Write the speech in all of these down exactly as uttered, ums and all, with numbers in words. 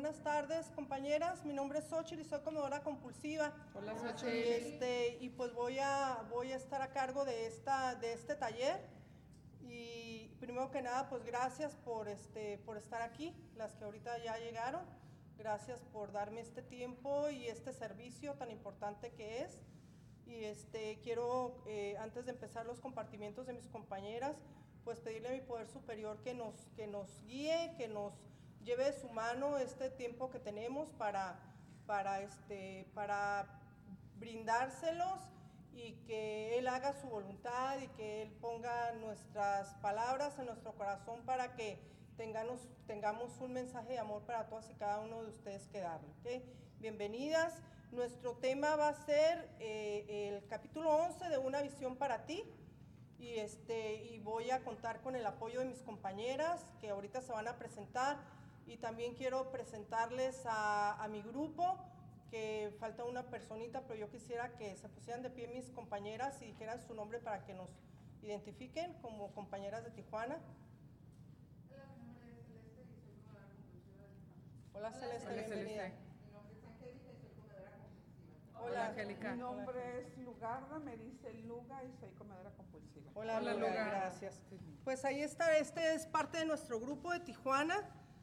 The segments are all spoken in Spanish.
buenas tardes, compañeras. Mi nombre es Xochitl y soy comedora compulsiva. Hola, Xochitl. Y, este, y pues voy a, voy a estar a cargo de, esta, de este taller. Y primero que nada, pues gracias por, este, por estar aquí, las que ahorita ya llegaron. Gracias por darme este tiempo y este servicio tan importante que es. Y este, quiero, eh, antes de empezar los compartimientos de mis compañeras, pues pedirle a mi poder superior que nos, que nos guíe, que nos lleve de su mano este tiempo que tenemos para, para, este, para brindárselos y que Él haga su voluntad y que Él ponga nuestras palabras en nuestro corazón para que tengamos, tengamos un mensaje de amor para todas y cada uno de ustedes que darle. ¿Okay? Bienvenidas. Nuestro tema va a ser eh, el capítulo once de Una visión para ti. Y, este, y voy a contar con el apoyo de mis compañeras que ahorita se van a presentar, y también quiero presentarles a, a mi grupo, que falta una personita, pero yo quisiera que se pusieran de pie mis compañeras y dijeran su nombre para que nos identifiquen como compañeras de Tijuana. Hola, mi nombre es Celeste y soy comedora compulsiva de Tijuana. Hola, Hola, Celeste, Hola, bienvenida. Celeste. Mi nombre es Angélica y soy comedora compulsiva. Hola, Angélica. Mi nombre es Lugarda, me dice Luga y soy comedora compulsiva. Hola, Hola, Luga, Luga. gracias. Pues ahí está, este es parte de nuestro grupo de Tijuana,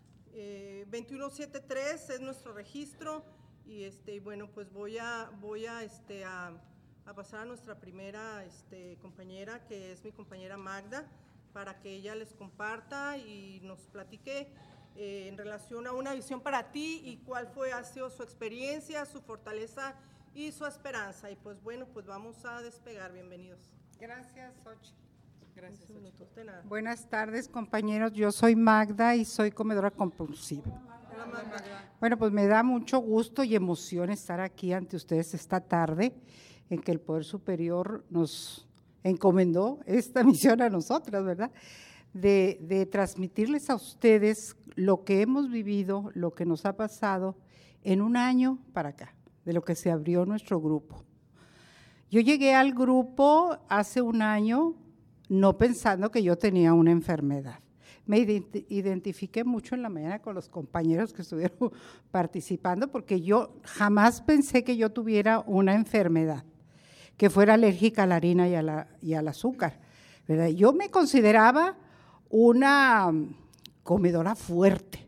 eh, veintiuno setenta y tres es nuestro registro, y este, bueno, pues voy a, voy a, este, a, a pasar a nuestra primera este, compañera, que es mi compañera Magda, para que ella les comparta y nos platique eh, en relación a una visión para ti y cuál fue, ha sido su experiencia, su fortaleza y su esperanza. Y pues bueno, pues vamos a despegar. Bienvenidos. Gracias, Xochitl. Gracias, quince minutos, Xochitl. de nada. Buenas tardes, compañeros. Yo soy Magda y soy comedora compulsiva. Hola, Magda. Bueno, pues me da mucho gusto y emoción estar aquí ante ustedes esta tarde, en que el Poder Superior nos encomendó esta misión a nosotras, ¿verdad? De, de transmitirles a ustedes lo que hemos vivido, lo que nos ha pasado en un año para acá, de lo que se abrió nuestro grupo. Yo llegué al grupo hace un año no pensando que yo tenía una enfermedad. Me ident- identifiqué mucho en la mañana con los compañeros que estuvieron participando, porque yo jamás pensé que yo tuviera una enfermedad, que fuera alérgica a la harina y, a la, y al azúcar, ¿verdad? Yo me consideraba una comedora fuerte,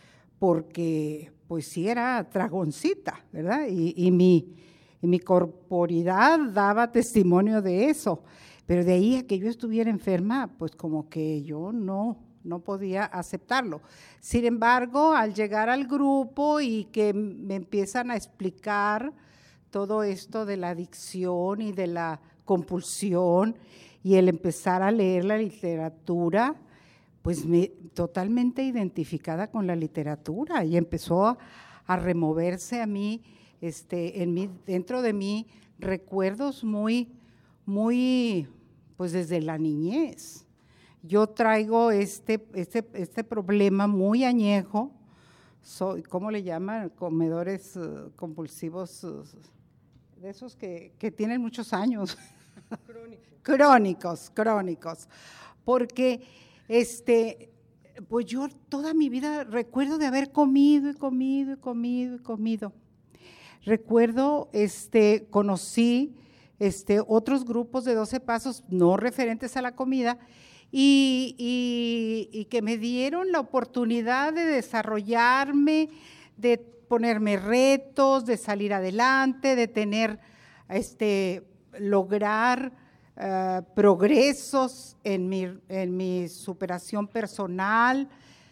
porque pues sí era tragoncita, ¿verdad? Y, y mi... Y mi corporidad daba testimonio de eso, pero de ahí a que yo estuviera enferma, pues como que yo no, no podía aceptarlo. Sin embargo, al llegar al grupo y que me empiezan a explicar todo esto de la adicción y de la compulsión y el empezar a leer la literatura, pues me totalmente identificada con la literatura, y empezó a, a removerse a mí, Este, en mí, dentro de mí, recuerdos muy, muy, pues desde la niñez. Yo traigo este, este, este problema muy añejo, soy, ¿cómo le llaman? Comedores uh, compulsivos, uh, de esos que, que tienen muchos años. Crónico. Crónicos, crónicos, porque este, pues yo toda mi vida recuerdo de haber comido y comido y comido y comido. Recuerdo, este, conocí este, otros grupos de doce pasos no referentes a la comida y, y, y que me dieron la oportunidad de desarrollarme, de ponerme retos, de salir adelante, de tener, este, lograr uh, progresos en mi, en mi superación personal,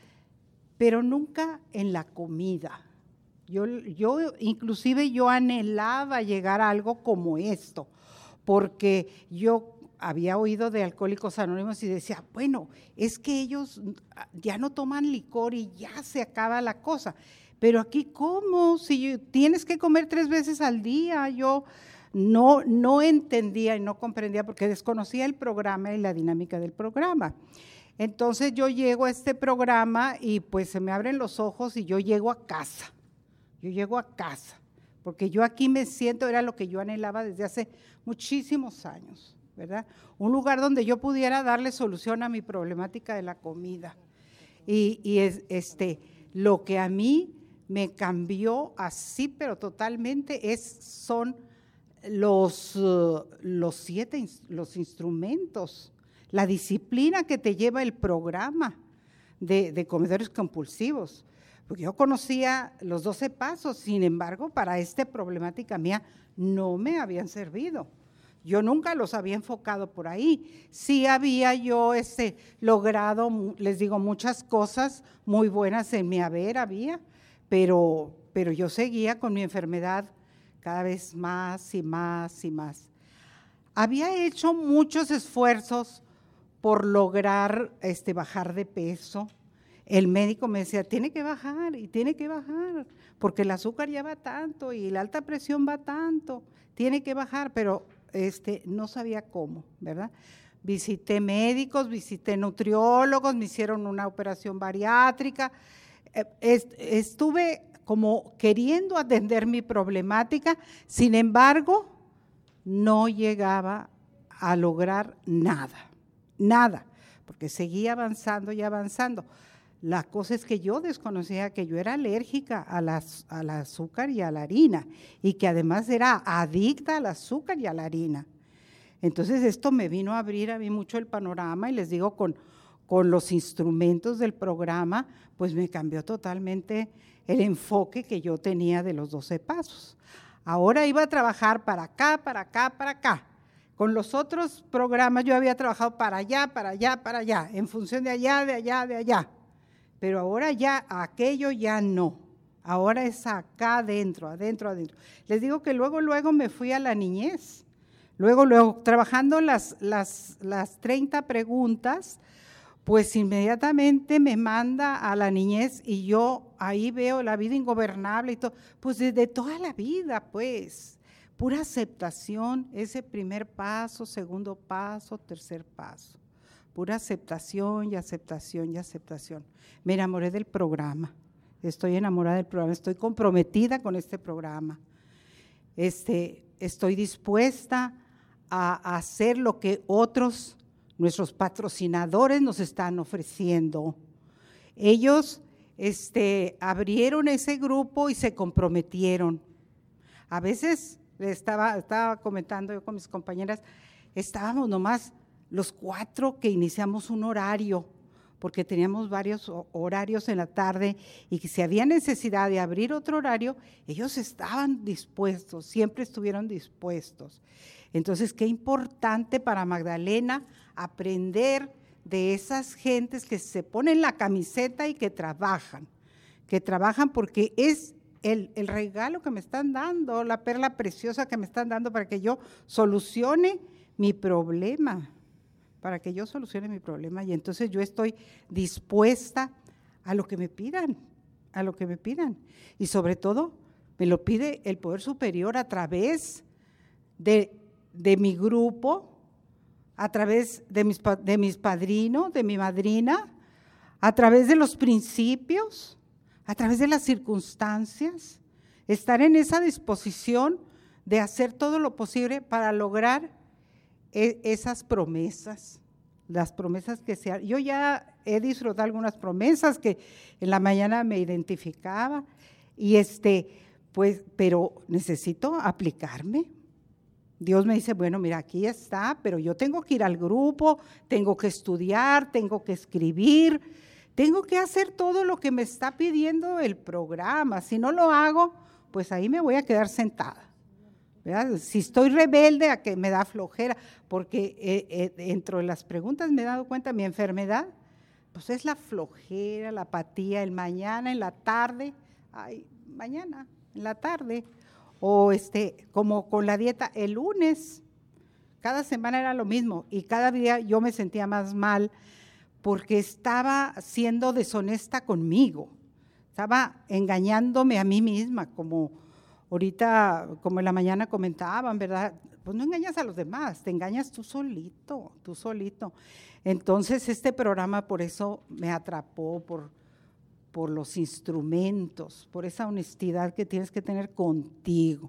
pero nunca en la comida. Yo, yo, inclusive yo anhelaba llegar a algo como esto, porque yo había oído de Alcohólicos Anónimos y decía, bueno, es que ellos ya no toman licor y ya se acaba la cosa, pero aquí ¿cómo? Si tienes que comer tres veces al día. Yo no, no entendía y no comprendía porque desconocía el programa y la dinámica del programa. Entonces yo llego a este programa y pues se me abren los ojos y yo llego a casa. Yo llego a casa, porque yo aquí me siento, era lo que yo anhelaba desde hace muchísimos años, ¿verdad? Un lugar donde yo pudiera darle solución a mi problemática de la comida. Y, y es, este, lo que a mí me cambió así, pero totalmente, es, son los, uh, los siete los instrumentos, la disciplina que te lleva el programa de, de comedores compulsivos. Porque yo conocía los doce pasos, sin embargo, para esta problemática mía no me habían servido. Yo nunca los había enfocado por ahí. Sí había yo este, logrado, les digo, muchas cosas muy buenas en mi haber, había, pero, pero yo seguía con mi enfermedad cada vez más y más y más. Había hecho muchos esfuerzos por lograr este, bajar de peso. El médico me decía, tiene que bajar y tiene que bajar, porque el azúcar ya va tanto y la alta presión va tanto, tiene que bajar, pero este, no sabía cómo, ¿verdad? Visité médicos, visité nutriólogos, me hicieron una operación bariátrica, estuve como queriendo atender mi problemática, sin embargo, no llegaba a lograr nada, nada, porque seguía avanzando y avanzando. La cosa es que yo desconocía que yo era alérgica a las, al azúcar y a la harina y que además era adicta al azúcar y a la harina. Entonces esto me vino a abrir a mí mucho el panorama y les digo, con, con los instrumentos del programa, pues me cambió totalmente el enfoque que yo tenía de los doce pasos. Ahora iba a trabajar para acá, para acá, para acá. Con los otros programas yo había trabajado para allá, para allá, para allá, en función de allá, de allá, de allá. Pero ahora ya aquello ya no, ahora es acá adentro, adentro, adentro. Les digo que luego, luego me fui a la niñez, luego, luego trabajando las, las, las treinta preguntas, pues inmediatamente me manda a la niñez y yo ahí veo la vida ingobernable y todo, pues desde toda la vida, pues, pura aceptación, ese primer paso, segundo paso, tercer paso. Pura aceptación y aceptación y aceptación. Me enamoré del programa, estoy enamorada del programa, estoy comprometida con este programa. Este, estoy dispuesta a, a hacer lo que otros, nuestros patrocinadores nos están ofreciendo. Ellos este, abrieron ese grupo y se comprometieron. A veces, estaba, estaba comentando yo con mis compañeras, estábamos nomás los cuatro que iniciamos un horario, porque teníamos varios horarios en la tarde y que si había necesidad de abrir otro horario, ellos estaban dispuestos, siempre estuvieron dispuestos. Entonces, qué importante para Magdalena aprender de esas gentes que se ponen la camiseta y que trabajan, que trabajan porque es el, el regalo que me están dando, la perla preciosa que me están dando para que yo solucione mi problema. para que yo solucione mi problema y entonces yo estoy dispuesta a lo que me pidan, a lo que me pidan. Y sobre todo, me lo pide el Poder Superior a través de, de mi grupo, a través de mis, de mis padrinos, de mi madrina, a través de los principios, a través de las circunstancias, estar en esa disposición de hacer todo lo posible para lograr esas promesas, las promesas que se… Yo ya he disfrutado algunas promesas que en la mañana me identificaba, y este, pues, pero necesito aplicarme. Dios me dice, bueno, mira, aquí está, pero yo tengo que ir al grupo, tengo que estudiar, tengo que escribir, tengo que hacer todo lo que me está pidiendo el programa. Si no lo hago, pues ahí me voy a quedar sentada, ¿verdad? Si estoy rebelde, a que me da flojera, porque eh, eh, dentro de las preguntas me he dado cuenta, mi enfermedad, pues es la flojera, la apatía, el mañana, en la tarde, ay, mañana, en la tarde, o este, como con la dieta, el lunes, cada semana era lo mismo, y cada día yo me sentía más mal, porque estaba siendo deshonesta conmigo, estaba engañándome a mí misma, como ahorita, como en la mañana comentaban, ¿verdad? Pues no engañas a los demás, te engañas tú solito, tú solito. Entonces este programa por eso me atrapó, por, por los instrumentos, por esa honestidad que tienes que tener contigo.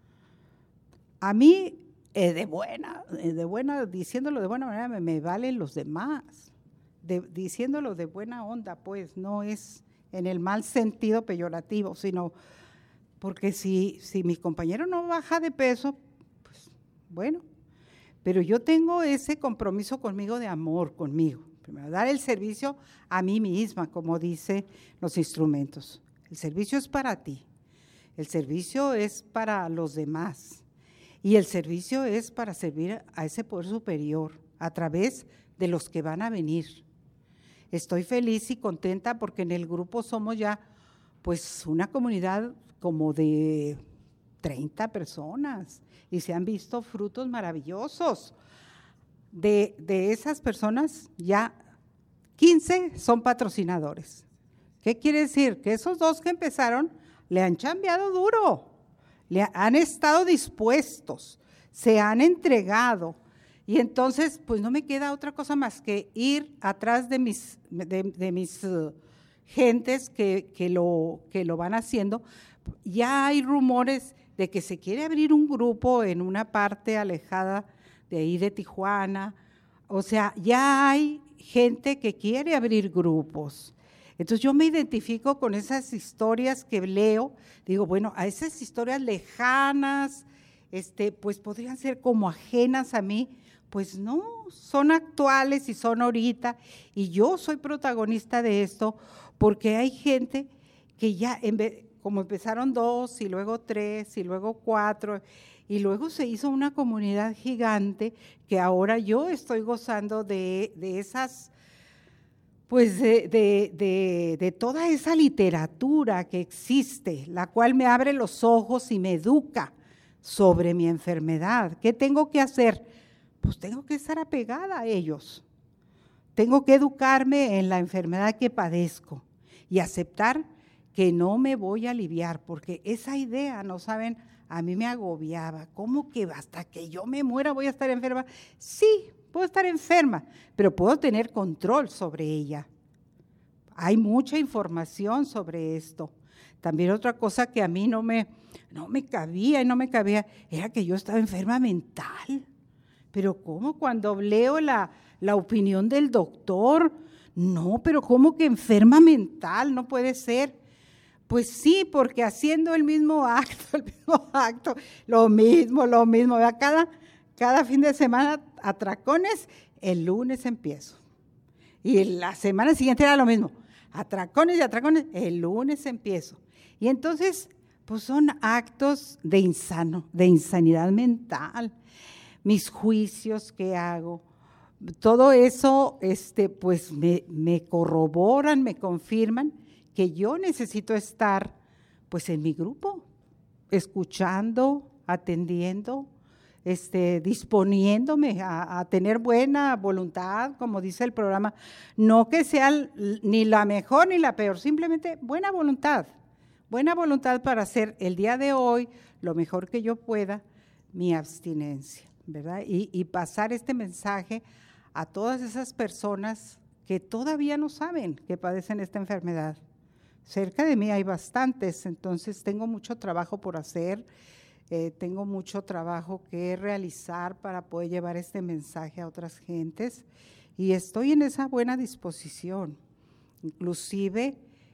A mí, eh, de buena, eh, de buena, diciéndolo de buena manera, me, me valen los demás. De, diciéndolo de buena onda, pues no es en el mal sentido peyorativo, sino porque si, si mi compañero no baja de peso, pues bueno, pero yo tengo ese compromiso conmigo de amor, conmigo. Primero, dar el servicio a mí misma, como dicen los instrumentos. El servicio es para ti, el servicio es para los demás y el servicio es para servir a ese poder superior a través de los que van a venir. Estoy feliz y contenta porque en el grupo somos ya pues una comunidad como de treinta personas y se han visto frutos maravillosos. De, de esas personas ya quince son patrocinadores. ¿Qué quiere decir? Que esos dos que empezaron le han chambeado duro, le han estado dispuestos, se han entregado. Y entonces, pues no me queda otra cosa más que ir atrás de mis, de, de mis uh, gentes que, que, lo, que lo van haciendo. Ya hay rumores de que se quiere abrir un grupo en una parte alejada de ahí de Tijuana. O sea, ya hay gente que quiere abrir grupos. Entonces yo me identifico con esas historias que leo, digo, bueno, a esas historias lejanas, este, pues podrían ser como ajenas a mí, pues no, son actuales y son ahorita, y yo soy protagonista de esto, porque hay gente que ya, en vez, como empezaron dos, y luego tres, y luego cuatro, y luego se hizo una comunidad gigante, que ahora yo estoy gozando de, de esas, pues de, de, de, de toda esa literatura que existe, la cual me abre los ojos y me educa sobre mi enfermedad. ¿Qué tengo que hacer? Pues tengo que estar apegada a ellos. Tengo que educarme en la enfermedad que padezco y aceptar que no me voy a aliviar, porque esa idea, no saben, a mí me agobiaba. ¿Cómo que hasta que yo me muera voy a estar enferma? Sí, puedo estar enferma, pero puedo tener control sobre ella. Hay mucha información sobre esto. También otra cosa que a mí no me, no me cabía y no me cabía era que yo estaba enferma mental. Pero ¿cómo? Cuando leo la, la opinión del doctor, no, pero ¿cómo que enferma mental? No puede ser. Pues sí, porque haciendo el mismo acto, el mismo acto, lo mismo, lo mismo, ¿verdad? Cada, cada fin de semana atracones, el lunes empiezo. Y la semana siguiente era lo mismo, atracones y atracones, el lunes empiezo. Y entonces, pues son actos de insano, de insanidad mental. Mis juicios que hago, todo eso, este, pues me, me corroboran, me confirman que yo necesito estar, pues en mi grupo, escuchando, atendiendo, este, disponiéndome a, a tener buena voluntad, como dice el programa, no que sea ni la mejor ni la peor, simplemente buena voluntad, buena voluntad para hacer el día de hoy lo mejor que yo pueda, mi abstinencia. ¿Verdad? Y, y pasar este mensaje a todas esas personas que todavía no saben que padecen esta enfermedad. Cerca de mí hay bastantes, entonces tengo mucho trabajo por hacer, eh, tengo mucho trabajo que realizar para poder llevar este mensaje a otras gentes y estoy en esa buena disposición, inclusive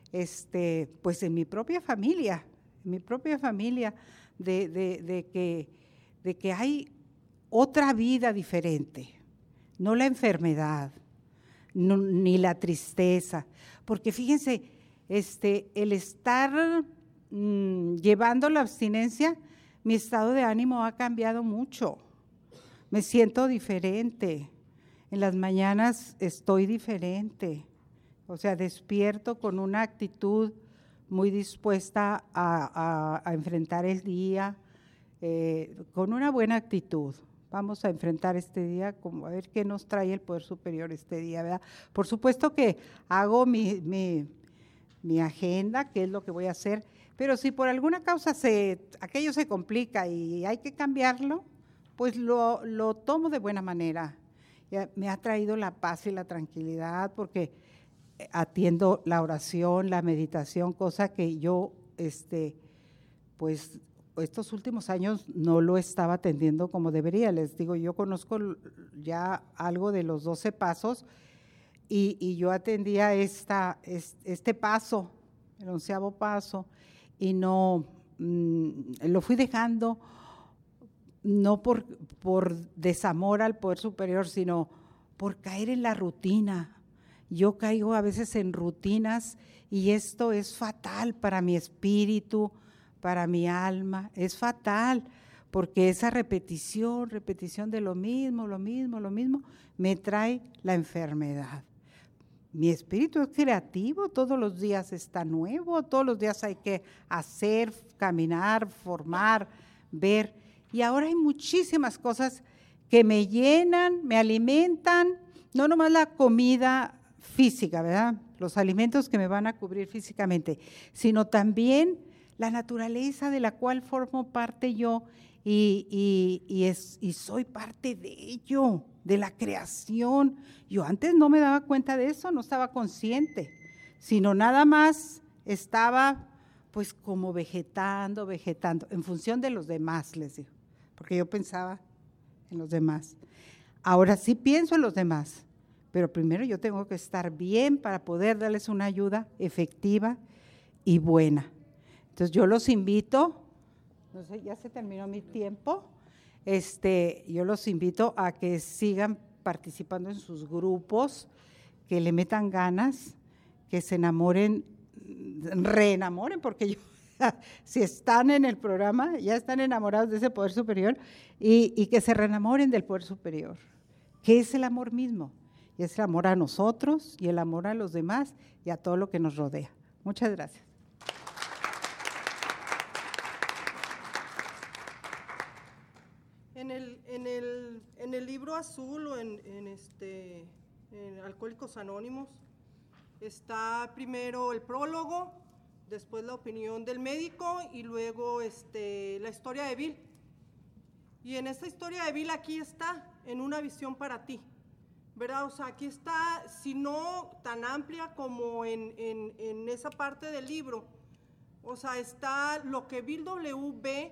este, pues en mi propia familia, en mi propia familia, de, de, de, que, de que hay otra vida diferente, no la enfermedad, no, ni la tristeza, porque fíjense, este, el estar mmm, llevando la abstinencia, mi estado de ánimo ha cambiado mucho, me siento diferente, en las mañanas estoy diferente, o sea, despierto con una actitud muy dispuesta a, a, a enfrentar el día, eh, con una buena actitud. Vamos a enfrentar este día, como a ver qué nos trae el Poder Superior este día, ¿verdad? Por supuesto que hago mi, mi, mi agenda, qué es lo que voy a hacer, pero si por alguna causa se, aquello se complica y hay que cambiarlo, pues lo, lo tomo de buena manera. Ya me ha traído la paz y la tranquilidad porque atiendo la oración, la meditación, cosa que yo, este, pues, estos últimos años no lo estaba atendiendo como debería. Les digo, yo conozco ya algo de los doce pasos y, y yo atendía esta, este paso el onceavo paso, y no, mmm, lo fui dejando no por, por desamor al poder superior, sino por caer en la rutina. Yo caigo a veces en rutinas y esto es fatal para mi espíritu, para mi alma, es fatal, porque esa repetición, repetición de lo mismo, lo mismo, lo mismo, me trae la enfermedad. Mi espíritu es creativo, todos los días está nuevo, todos los días hay que hacer, caminar, formar, ver. Y ahora hay muchísimas cosas que me llenan, me alimentan, no nomás la comida física, ¿verdad? Los alimentos que me van a cubrir físicamente, sino también la naturaleza de la cual formo parte yo y, y, y, es, y soy parte de ello, de la creación. Yo antes no me daba cuenta de eso, no estaba consciente, sino nada más estaba pues como vegetando, vegetando, en función de los demás, les digo, porque yo pensaba en los demás. Ahora sí pienso en los demás, pero primero yo tengo que estar bien para poder darles una ayuda efectiva y buena. Entonces yo los invito, no sé, ya se terminó mi tiempo, este, yo los invito a que sigan participando en sus grupos, que le metan ganas, que se enamoren, reenamoren, porque yo, si están en el programa, ya están enamorados de ese poder superior, y, y que se reenamoren del poder superior, que es el amor mismo, y es el amor a nosotros, y el amor a los demás, y a todo lo que nos rodea. Muchas gracias. En el, en el, en el libro azul o en, en, este, en Alcohólicos Anónimos está primero el prólogo, después la opinión del médico y luego este, la historia de Bill. Y en esta historia de Bill aquí está, en una visión para ti, ¿verdad? O sea, aquí está, si no tan amplia como en, en, en esa parte del libro, o sea, está lo que Bill W. ve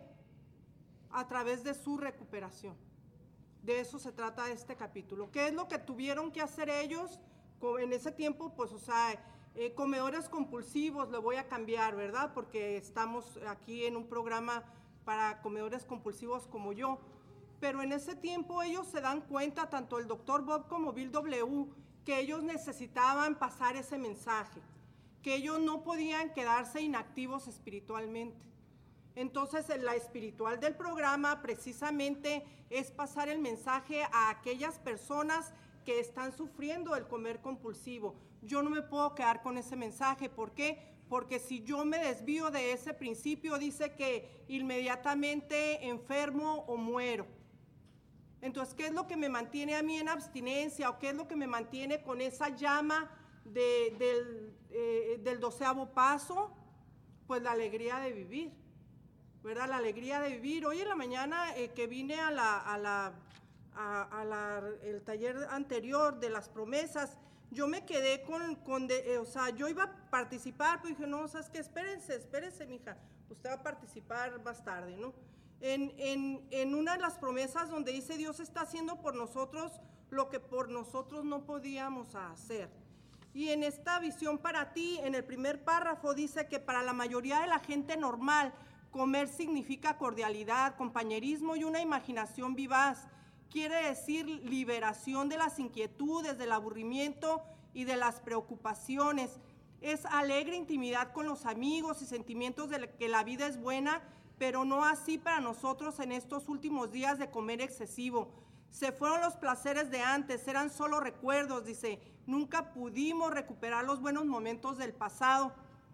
a través de su recuperación. De eso se trata este capítulo. ¿Qué es lo que tuvieron que hacer ellos en ese tiempo? Pues, o sea, eh, comedores compulsivos, lo voy a cambiar, ¿verdad? Porque estamos aquí en un programa para comedores compulsivos como yo. Pero en ese tiempo ellos se dan cuenta, tanto el doctor Bob como Bill W., que ellos necesitaban pasar ese mensaje, que ellos no podían quedarse inactivos espiritualmente. Entonces, la espiritual del programa precisamente es pasar el mensaje a aquellas personas que están sufriendo el comer compulsivo. Yo no me puedo quedar con ese mensaje. ¿Por qué? Porque si yo me desvío de ese principio, dice que inmediatamente enfermo o muero. Entonces, ¿qué es lo que me mantiene a mí en abstinencia o qué es lo que me mantiene con esa llama de, del, eh, del doceavo paso? Pues la alegría de vivir. ¿Verdad? La alegría de vivir. Hoy en la mañana eh, que vine a la, a la, a, a la, el taller anterior de las promesas, yo me quedé con, con de, eh, o sea, yo iba a participar, pero dije, no, ¿sabes qué? Espérense, espérense, mija, usted va a participar más tarde, ¿no? En, en, en una de las promesas donde dice, Dios está haciendo por nosotros lo que por nosotros no podíamos hacer. Y en esta visión para ti, en el primer párrafo, dice que para la mayoría de la gente normal, comer significa cordialidad, compañerismo y una imaginación vivaz. Quiere decir liberación de las inquietudes, del aburrimiento y de las preocupaciones. Es alegre intimidad con los amigos y sentimientos de que la vida es buena, pero no así para nosotros en estos últimos días de comer excesivo. Se fueron los placeres de antes, eran solo recuerdos, dice. Nunca pudimos recuperar los buenos momentos del pasado.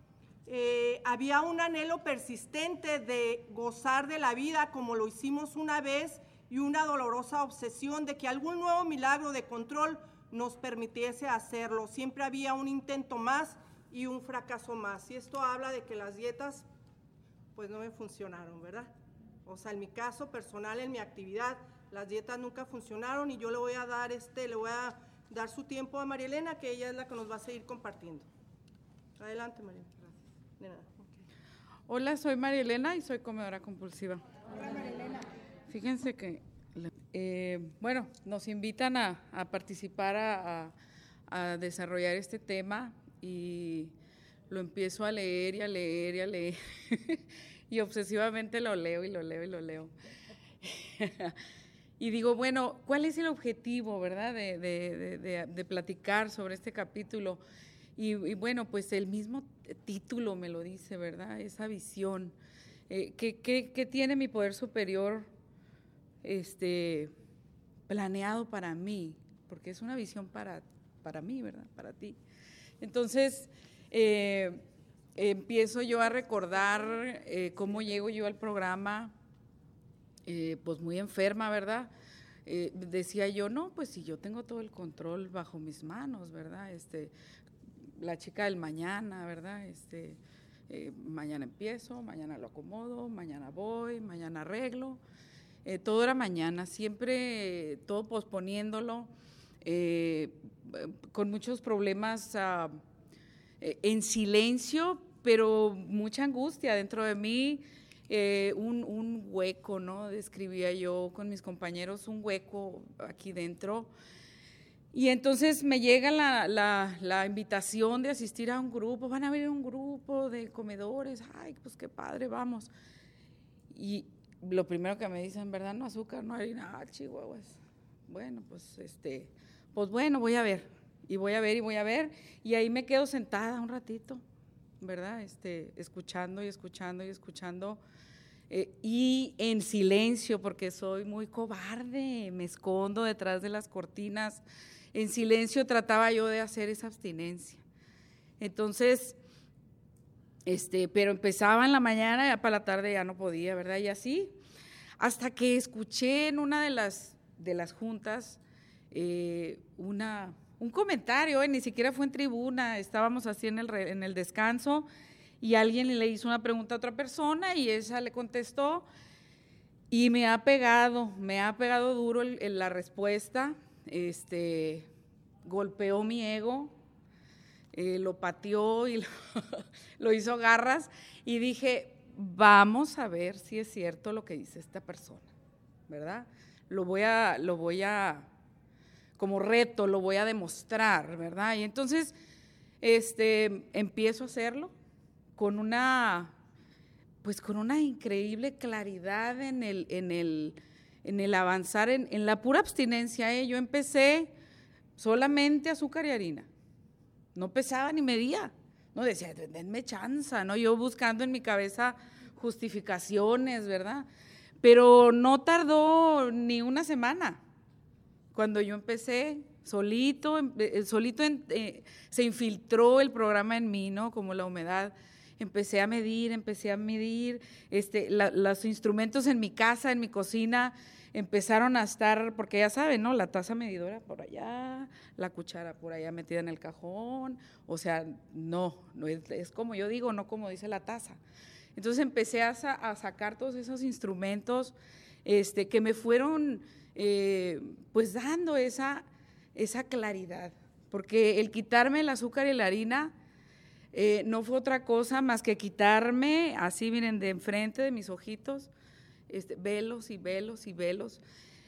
Eh, había un anhelo persistente de gozar de la vida como lo hicimos una vez y una dolorosa obsesión de que algún nuevo milagro de control nos permitiese hacerlo. Siempre había un intento más y un fracaso más. Y esto habla de que las dietas pues no me funcionaron, ¿verdad? O sea, en mi caso personal, en mi actividad, las dietas nunca funcionaron y yo le voy a dar este, le voy a dar su tiempo a María Elena, que ella es la que nos va a seguir compartiendo. Adelante, María. De nada. Okay. Hola, soy María Elena y soy comedora compulsiva. Hola, María Elena. Fíjense que, eh, bueno, nos invitan a, a participar, a, a, a desarrollar este tema y lo empiezo a leer y a leer y a leer, y obsesivamente lo leo y lo leo y lo leo. Y digo, bueno, ¿cuál es el objetivo, verdad, de, de, de, de, de platicar sobre este capítulo? Y, y bueno, pues el mismo título me lo dice, ¿verdad? Esa visión. Eh, ¿qué, qué, qué tiene mi poder superior este, planeado para mí? Porque es una visión para, para mí, ¿verdad? Para ti. Entonces, eh, empiezo yo a recordar eh, cómo llego yo al programa, eh, pues muy enferma, ¿verdad? Eh, decía yo, no, pues si yo tengo todo el control bajo mis manos, ¿verdad? Este, la chica del mañana, ¿verdad? Este, eh, mañana empiezo, mañana lo acomodo, mañana voy, mañana arreglo. Eh, todo era mañana, siempre eh, todo posponiéndolo, eh, con muchos problemas uh, eh, en silencio, pero mucha angustia dentro de mí, eh, un, un hueco, ¿no? Describía yo con mis compañeros, un hueco aquí dentro. Y entonces me llega la, la, la invitación de asistir a un grupo, van a abrir un grupo de comedores, ay, pues qué padre, vamos. Y lo primero que me dicen, ¿verdad? No azúcar, no harina, ah, chihuahuas. Bueno, pues este, pues bueno, voy a ver, y voy a ver, y voy a ver, y ahí me quedo sentada un ratito, ¿verdad? Este, escuchando y escuchando y escuchando, eh, y en silencio, porque soy muy cobarde, me escondo detrás de las cortinas. En silencio trataba yo de hacer esa abstinencia. Entonces, este, pero empezaba en la mañana, ya para la tarde ya no podía, ¿verdad? Y así, hasta que escuché en una de las, de las juntas eh, una, un comentario, eh, ni siquiera fue en tribuna, estábamos así en el, re, en el descanso, y alguien le hizo una pregunta a otra persona y esa le contestó, y me ha pegado, me ha pegado duro el, el, la respuesta. Este, golpeó mi ego, eh, lo pateó y lo, lo hizo garras, y dije, vamos a ver si es cierto lo que dice esta persona, ¿verdad? Lo voy a, lo voy a, como reto, lo voy a demostrar, ¿verdad? Y entonces, este, empiezo a hacerlo con una, pues con una increíble claridad en el, en el, en el avanzar, en, en la pura abstinencia. ¿eh? Yo empecé solamente azúcar y harina, no pesaba ni medía, no decía, denme chanza, ¿no? Yo buscando en mi cabeza justificaciones, ¿verdad? Pero no tardó ni una semana, cuando yo empecé, solito, solito eh, se infiltró el programa en mí, ¿no? Como la humedad. Empecé a medir, empecé a medir, este, la, los instrumentos en mi casa, en mi cocina, empezaron a estar, porque ya saben, ¿no? La taza medidora por allá, la cuchara por allá metida en el cajón, o sea, no, no es, es como yo digo, no como dice la taza. Entonces empecé a, a sacar todos esos instrumentos este, que me fueron eh, pues dando esa, esa claridad, porque el quitarme el azúcar y la harina, Eh, no fue otra cosa más que quitarme, así miren, de enfrente de mis ojitos, este, velos y velos y velos,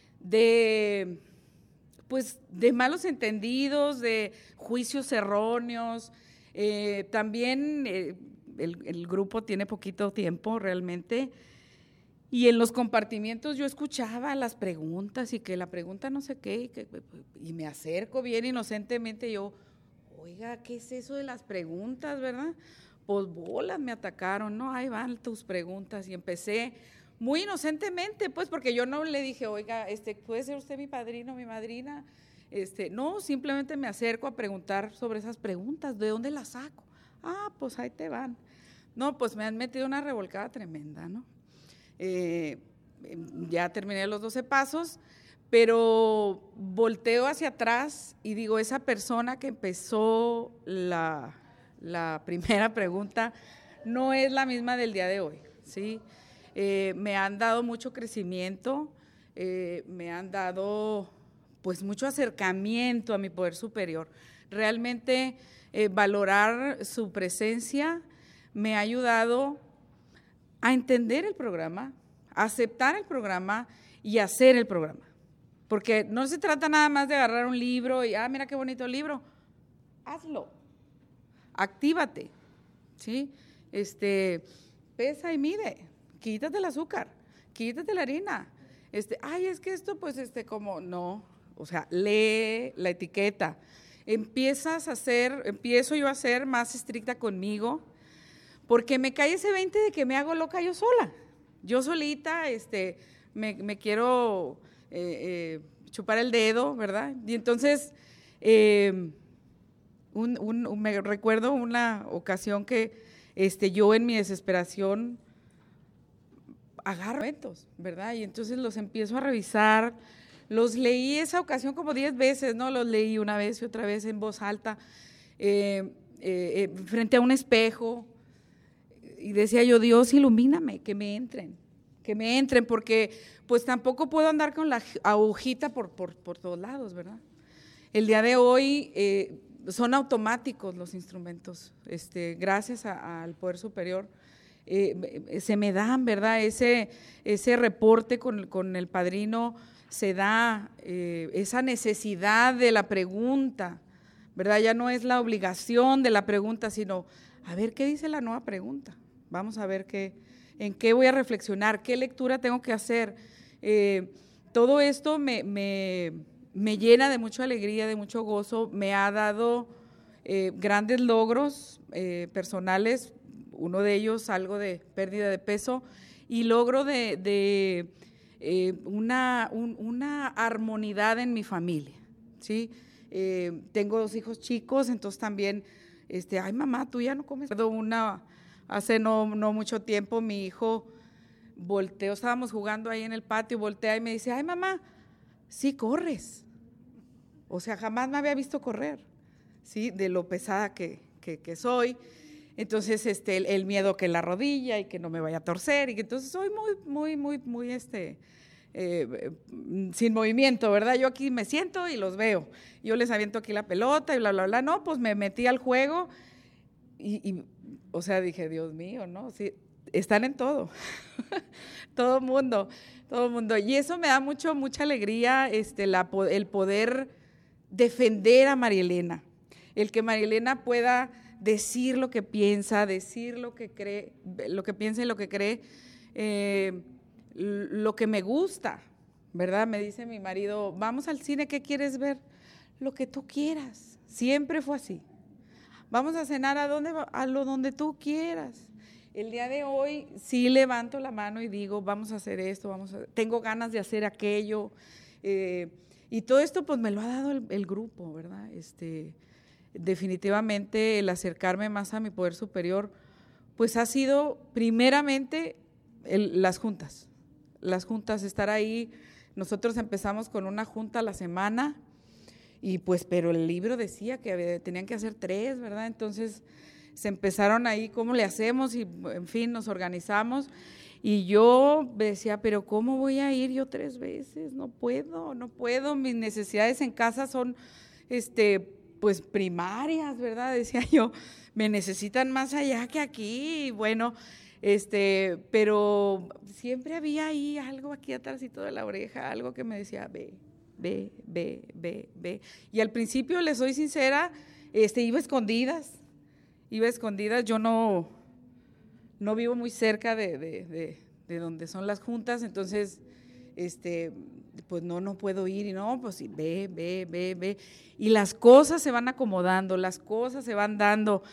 de, pues, de malos entendidos, de juicios erróneos. Eh, también eh, el, el grupo tiene poquito tiempo realmente, y en los compartimientos yo escuchaba las preguntas y que la pregunta no sé qué, y, que, y me acerco bien inocentemente yo, oiga, ¿qué es eso de las preguntas, verdad? Pues bolas me atacaron, ¿no? Ahí van tus preguntas, y empecé muy inocentemente, pues, porque yo no le dije, oiga, este, ¿puede ser usted mi padrino, mi madrina? Este, no, simplemente me acerco a preguntar sobre esas preguntas, ¿de dónde las saco? Ah, pues ahí te van. No, pues me han metido una revolcada tremenda, ¿no? Eh, ya terminé los doce pasos, pero volteo hacia atrás y digo, esa persona que empezó la, la primera pregunta no es la misma del día de hoy, ¿sí? Eh, me han dado mucho crecimiento, eh, me han dado pues mucho acercamiento a mi poder superior. Realmente eh, valorar su presencia me ha ayudado a entender el programa, a aceptar el programa y a hacer el programa. Porque no se trata nada más de agarrar un libro y, ah, mira qué bonito libro. Hazlo, actívate, ¿sí? Este, pesa y mide, quítate el azúcar, quítate la harina. Este, ay, es que esto, pues, este, como, no, o sea, lee la etiqueta. Empiezas a ser, empiezo yo a ser más estricta conmigo, porque me cae ese veinte de que me hago loca yo sola. Yo solita, este, me, me quiero eh, eh, chupar el dedo, ¿verdad? Y entonces, eh, un, un, un, me recuerdo una ocasión que este, yo en mi desesperación agarro eventos, ¿verdad? Y entonces los empiezo a revisar. Los leí esa ocasión como diez veces, ¿no? Los leí una vez y otra vez en voz alta, eh, eh, eh, frente a un espejo. Y decía yo, Dios, ilumíname, que me entren, que me entren, porque pues tampoco puedo andar con la agujita por, por, por todos lados, ¿verdad? El día de hoy eh, son automáticos los instrumentos, este, gracias a, al Poder Superior. Eh, se me dan, ¿verdad? Ese, ese reporte con, con el padrino, se da eh, esa necesidad de la pregunta, ¿verdad? Ya no es la obligación de la pregunta, sino a ver qué dice la nueva pregunta. Vamos a ver qué, en qué voy a reflexionar, qué lectura tengo que hacer. Eh, todo esto me, me, me llena de mucha alegría, de mucho gozo, me ha dado eh, grandes logros eh, personales, uno de ellos algo de pérdida de peso y logro de, de eh, una, un, una armonidad en mi familia, ¿sí? Eh, tengo dos hijos chicos, entonces también, este, ay mamá, tú ya no comes. Una, hace no, no mucho tiempo mi hijo volteó, estábamos jugando ahí en el patio, voltea y me dice, ay mamá, sí corres. O sea, jamás me había visto correr, ¿sí? De lo pesada que, que, que soy. Entonces, este, el, el miedo que la rodilla y que no me vaya a torcer, y que entonces soy muy, muy, muy, muy, este, eh, sin movimiento, ¿verdad? Yo aquí me siento y los veo, yo les aviento aquí la pelota y bla, bla, bla, no, pues me metí al juego y, y o sea, dije, Dios mío, ¿no? Sí, están en todo, todo mundo, todo mundo, y eso me da mucho, mucha alegría, este, la, el poder defender a María Elena, el que María Elena pueda decir lo que piensa, decir lo que cree, lo que piensa y lo que cree, eh, lo que me gusta, ¿verdad? Me dice mi marido, vamos al cine, ¿qué quieres ver? Lo que tú quieras, siempre fue así. Vamos a cenar a donde, a lo donde tú quieras. El día de hoy sí levanto la mano y digo, vamos a hacer esto, vamos a, tengo ganas de hacer aquello, eh, y todo esto pues me lo ha dado el, el grupo, ¿verdad? Este, definitivamente el acercarme más a mi poder superior, pues ha sido primeramente el, las juntas, las juntas, estar ahí. Nosotros empezamos con una junta a la semana y pues, pero el libro decía que había, tenían que hacer tres, ¿verdad? Entonces se empezaron ahí, ¿cómo le hacemos? Y en fin, nos organizamos y yo decía, pero ¿cómo voy a ir yo tres veces? No puedo, no puedo, mis necesidades en casa son, este, pues primarias, ¿verdad? Decía yo, me necesitan más allá que aquí, y bueno, este, pero siempre había ahí algo aquí atrásito de la oreja, algo que me decía, ve, ve, ve, ve, ve. Y al principio, les soy sincera, este, iba a escondidas, iba a escondidas, yo no, no vivo muy cerca de, de, de, de donde son las juntas, entonces, este, pues no, no puedo ir, y no, pues sí, ve, ve, ve, ve, y las cosas se van acomodando, las cosas se van dando,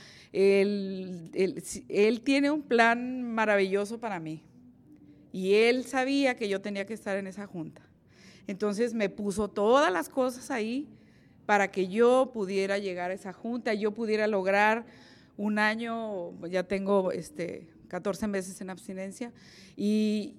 él, él, él tiene un plan maravilloso para mí, y él sabía que yo tenía que estar en esa junta, entonces me puso todas las cosas ahí para que yo pudiera llegar a esa junta, yo pudiera lograr un año, ya tengo este, catorce meses en abstinencia, y,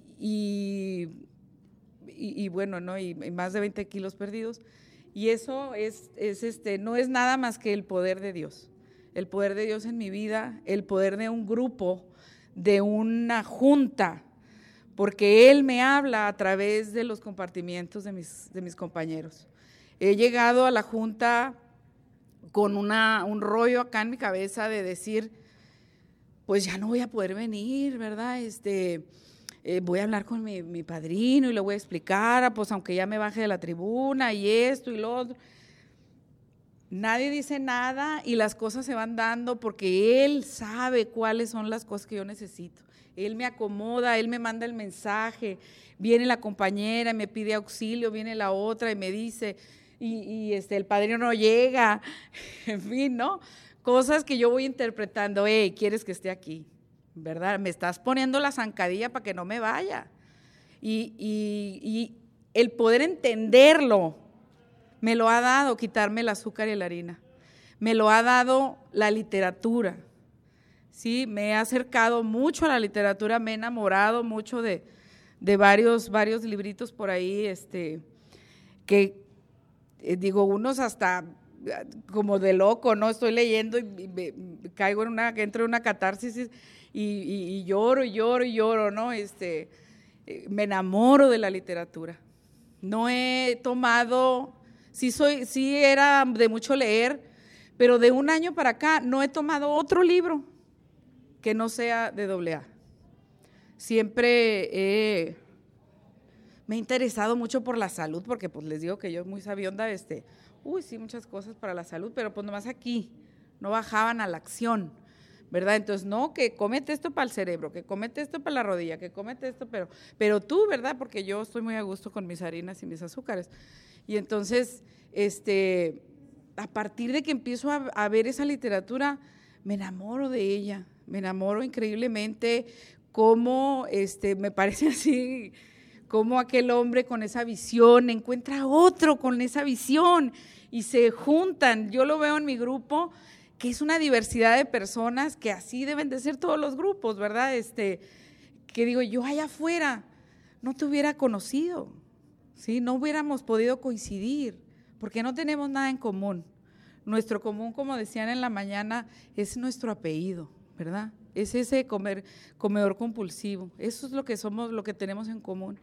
y Y, y bueno, ¿no? Y, y más de veinte kilos perdidos, y eso es, es este, no es nada más que el poder de Dios, el poder de Dios en mi vida, el poder de un grupo, de una junta, porque Él me habla a través de los compartimientos de mis, de mis compañeros. He llegado a la junta con una, un rollo acá en mi cabeza de decir, pues ya no voy a poder venir, ¿verdad? Este... Eh, voy a hablar con mi, mi padrino y le voy a explicar, pues aunque ya me baje de la tribuna y esto y lo otro. nadie dice nada y las cosas se van dando porque Él sabe cuáles son las cosas que yo necesito. Él me acomoda, Él me manda el mensaje, viene la compañera y me pide auxilio, viene la otra y me dice, y, y este, el padrino no llega, en fin, ¿no? Cosas que yo voy interpretando, hey, ¿quieres que esté aquí? ¿Verdad? Me estás poniendo la zancadilla para que no me vaya. Y, y, y el poder entenderlo me lo ha dado quitarme el azúcar y la harina, me lo ha dado la literatura. Sí, me he acercado mucho a la literatura, me he enamorado mucho de, de varios, varios libritos por ahí, este, que eh, digo, unos hasta como de loco, ¿no? Estoy leyendo y, y me, caigo en una, entro en una catarsis y, y, y lloro, y lloro, y lloro, ¿no? Este, eh, me enamoro de la literatura. No he tomado, sí soy, sí era de mucho leer, pero de un año para acá no he tomado otro libro que no sea de doble A. Siempre eh, me he interesado mucho por la salud, porque pues les digo que yo muy sabionda, este, uy, sí, muchas cosas para la salud, pero pues nomás aquí, no bajaban a la acción, ¿verdad? Entonces, no, que cómete esto para el cerebro, que cómete esto para la rodilla, que cómete esto, pero, pero tú, ¿verdad? Porque yo estoy muy a gusto con mis harinas y mis azúcares. Y entonces, este, a partir de que empiezo a, a ver esa literatura, me enamoro de ella, me enamoro increíblemente, cómo, este, me parece así, cómo aquel hombre con esa visión encuentra a otro con esa visión y se juntan. Yo lo veo en mi grupo, que es una diversidad de personas, que así deben de ser todos los grupos, ¿verdad? Este, que digo, yo allá afuera no te hubiera conocido, ¿sí? No hubiéramos podido coincidir, porque no tenemos nada en común. Nuestro común, como decían en la mañana, es nuestro apellido, ¿verdad? Es ese comer, comedor compulsivo. Eso es lo que somos, lo que tenemos en común.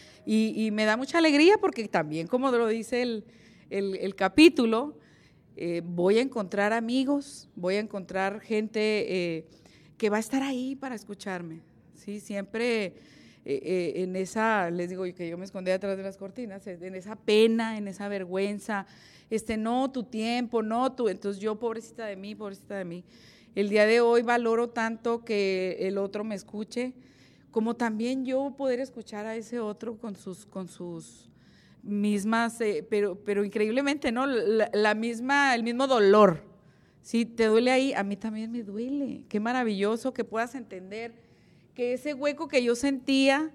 Y, y me da mucha alegría porque también, como lo dice el, el, el capítulo, eh, voy a encontrar amigos, voy a encontrar gente eh, que va a estar ahí para escucharme, ¿sí? Siempre eh, eh, en esa, les digo que yo me escondía atrás de las cortinas, en esa pena, en esa vergüenza, este, no, tu tiempo, no, tú, entonces yo, pobrecita de mí, pobrecita de mí. El día de hoy valoro tanto que el otro me escuche, como también yo poder escuchar a ese otro con sus, con sus mismas, eh, pero, pero increíblemente, ¿no? La, la misma, el mismo dolor. Si te duele ahí, a mí también me duele. Qué maravilloso que puedas entender que ese hueco que yo sentía,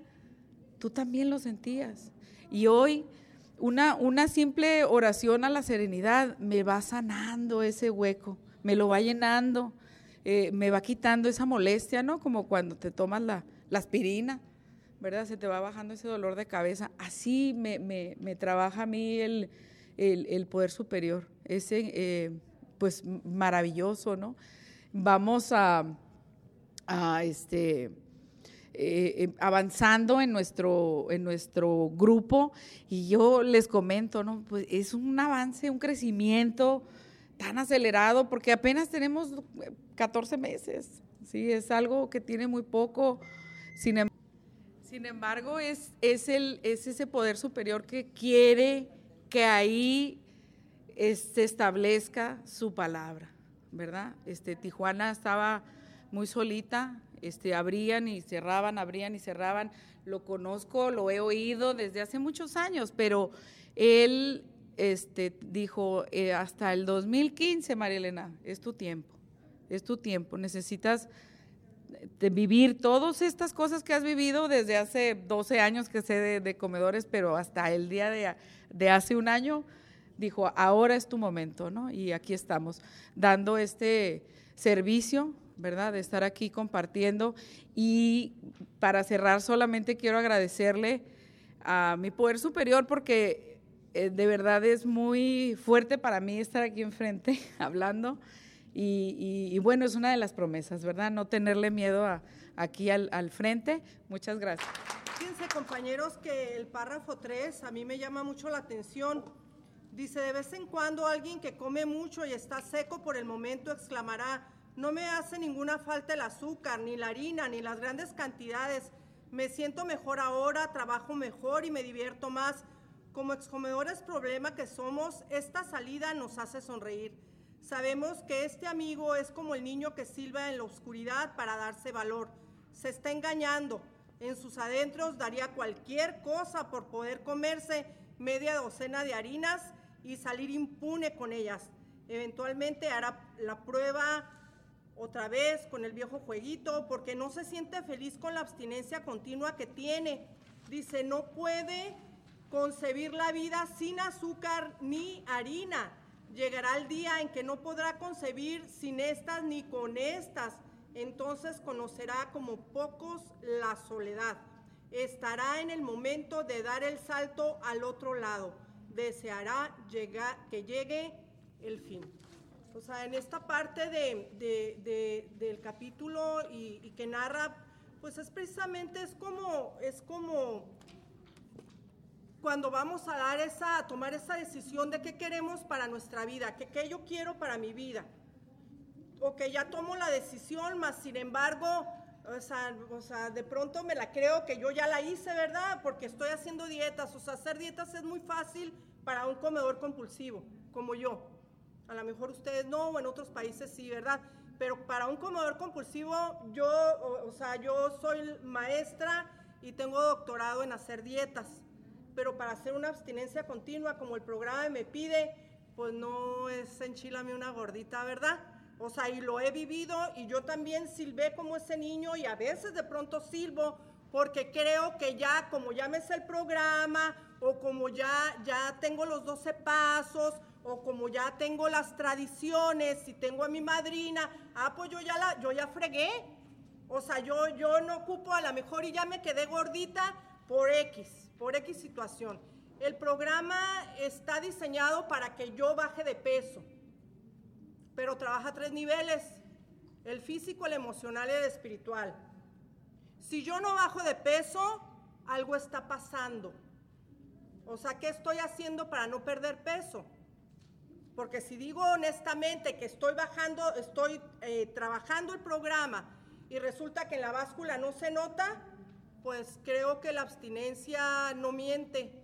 tú también lo sentías. Y hoy, una, una simple oración a la serenidad me va sanando ese hueco, me lo va llenando. Eh, me va quitando esa molestia, ¿no? Como cuando te tomas la, la aspirina, ¿verdad? Se te va bajando ese dolor de cabeza. Así me, me, me trabaja a mí el, el, el poder superior, ese, eh, pues, maravilloso, ¿no? Vamos a, a este, eh, eh, avanzando en nuestro, en nuestro grupo y yo les comento, ¿no? Pues es un avance, un crecimiento tan acelerado, porque apenas tenemos catorce meses, ¿sí? Es algo que tiene muy poco, sin, em sin embargo es, es, el, es ese poder superior que quiere que ahí es, se establezca su palabra, ¿verdad? Este, Tijuana estaba muy solita, este, abrían y cerraban, abrían y cerraban, lo conozco, lo he oído desde hace muchos años, pero él… Este, dijo, eh, hasta el dos mil quince, María Elena, es tu tiempo, es tu tiempo, necesitas de vivir todas estas cosas que has vivido desde hace doce años que sé de, de comedores, pero hasta el día de, de hace un año, dijo, ahora es tu momento, ¿no? Y aquí estamos, dando este servicio, ¿verdad? De estar aquí compartiendo. Y para cerrar solamente quiero agradecerle a mi poder superior porque Eh, de verdad es muy fuerte para mí estar aquí enfrente hablando y, y, y bueno, es una de las promesas, ¿verdad? No tenerle miedo a, aquí al, al frente. Muchas gracias. Fíjense, compañeros, que el párrafo tres a mí me llama mucho la atención. Dice, de vez en cuando alguien que come mucho y está seco por el momento exclamará, no me hace ninguna falta el azúcar, ni la harina, ni las grandes cantidades. Me siento mejor ahora, trabajo mejor y me divierto más. Como excomedores problema que somos, esta salida nos hace sonreír. Sabemos que este amigo es como el niño que silba en la oscuridad para darse valor. Se está engañando. En sus adentros daría cualquier cosa por poder comerse media docena de harinas y salir impune con ellas. Eventualmente hará la prueba otra vez con el viejo jueguito porque no se siente feliz con la abstinencia continua que tiene. Dice, no puede concebir la vida sin azúcar ni harina. Llegará el día en que no podrá concebir sin estas ni con estas. Entonces conocerá como pocos la soledad. Estará en el momento de dar el salto al otro lado. Deseará llegar, que llegue el fin. O sea, en esta parte de, de, de, del capítulo y, y que narra, pues es precisamente, es como, es como cuando vamos a dar esa, a tomar esa decisión de qué queremos para nuestra vida, que qué yo quiero para mi vida, o que ya tomo la decisión, más sin embargo, o sea, o sea, de pronto me la creo que yo ya la hice, ¿verdad? Porque estoy haciendo dietas, o sea, hacer dietas es muy fácil para un comedor compulsivo, como yo. A lo mejor ustedes no, o en otros países sí, ¿verdad? Pero para un comedor compulsivo, yo, o, o sea, yo soy maestra y tengo doctorado en hacer dietas. Pero para hacer una abstinencia continua, como el programa me pide, pues no es enchilame una gordita, ¿verdad? O sea, y lo he vivido y yo también silbé como ese niño y a veces de pronto silbo porque creo que ya, como ya me sé el programa o como ya, ya tengo los doce pasos o como ya tengo las tradiciones y tengo a mi madrina, ah, pues yo ya, la, yo ya fregué. O sea, yo, yo no ocupo a lo mejor y ya me quedé gordita por X, por X situación. El programa está diseñado para que yo baje de peso, pero trabaja tres niveles, el físico, el emocional y el espiritual. Si yo no bajo de peso, algo está pasando. O sea, ¿qué estoy haciendo para no perder peso? Porque si digo honestamente que estoy bajando, estoy eh, trabajando el programa y resulta que en la báscula no se nota, pues creo que la abstinencia no miente.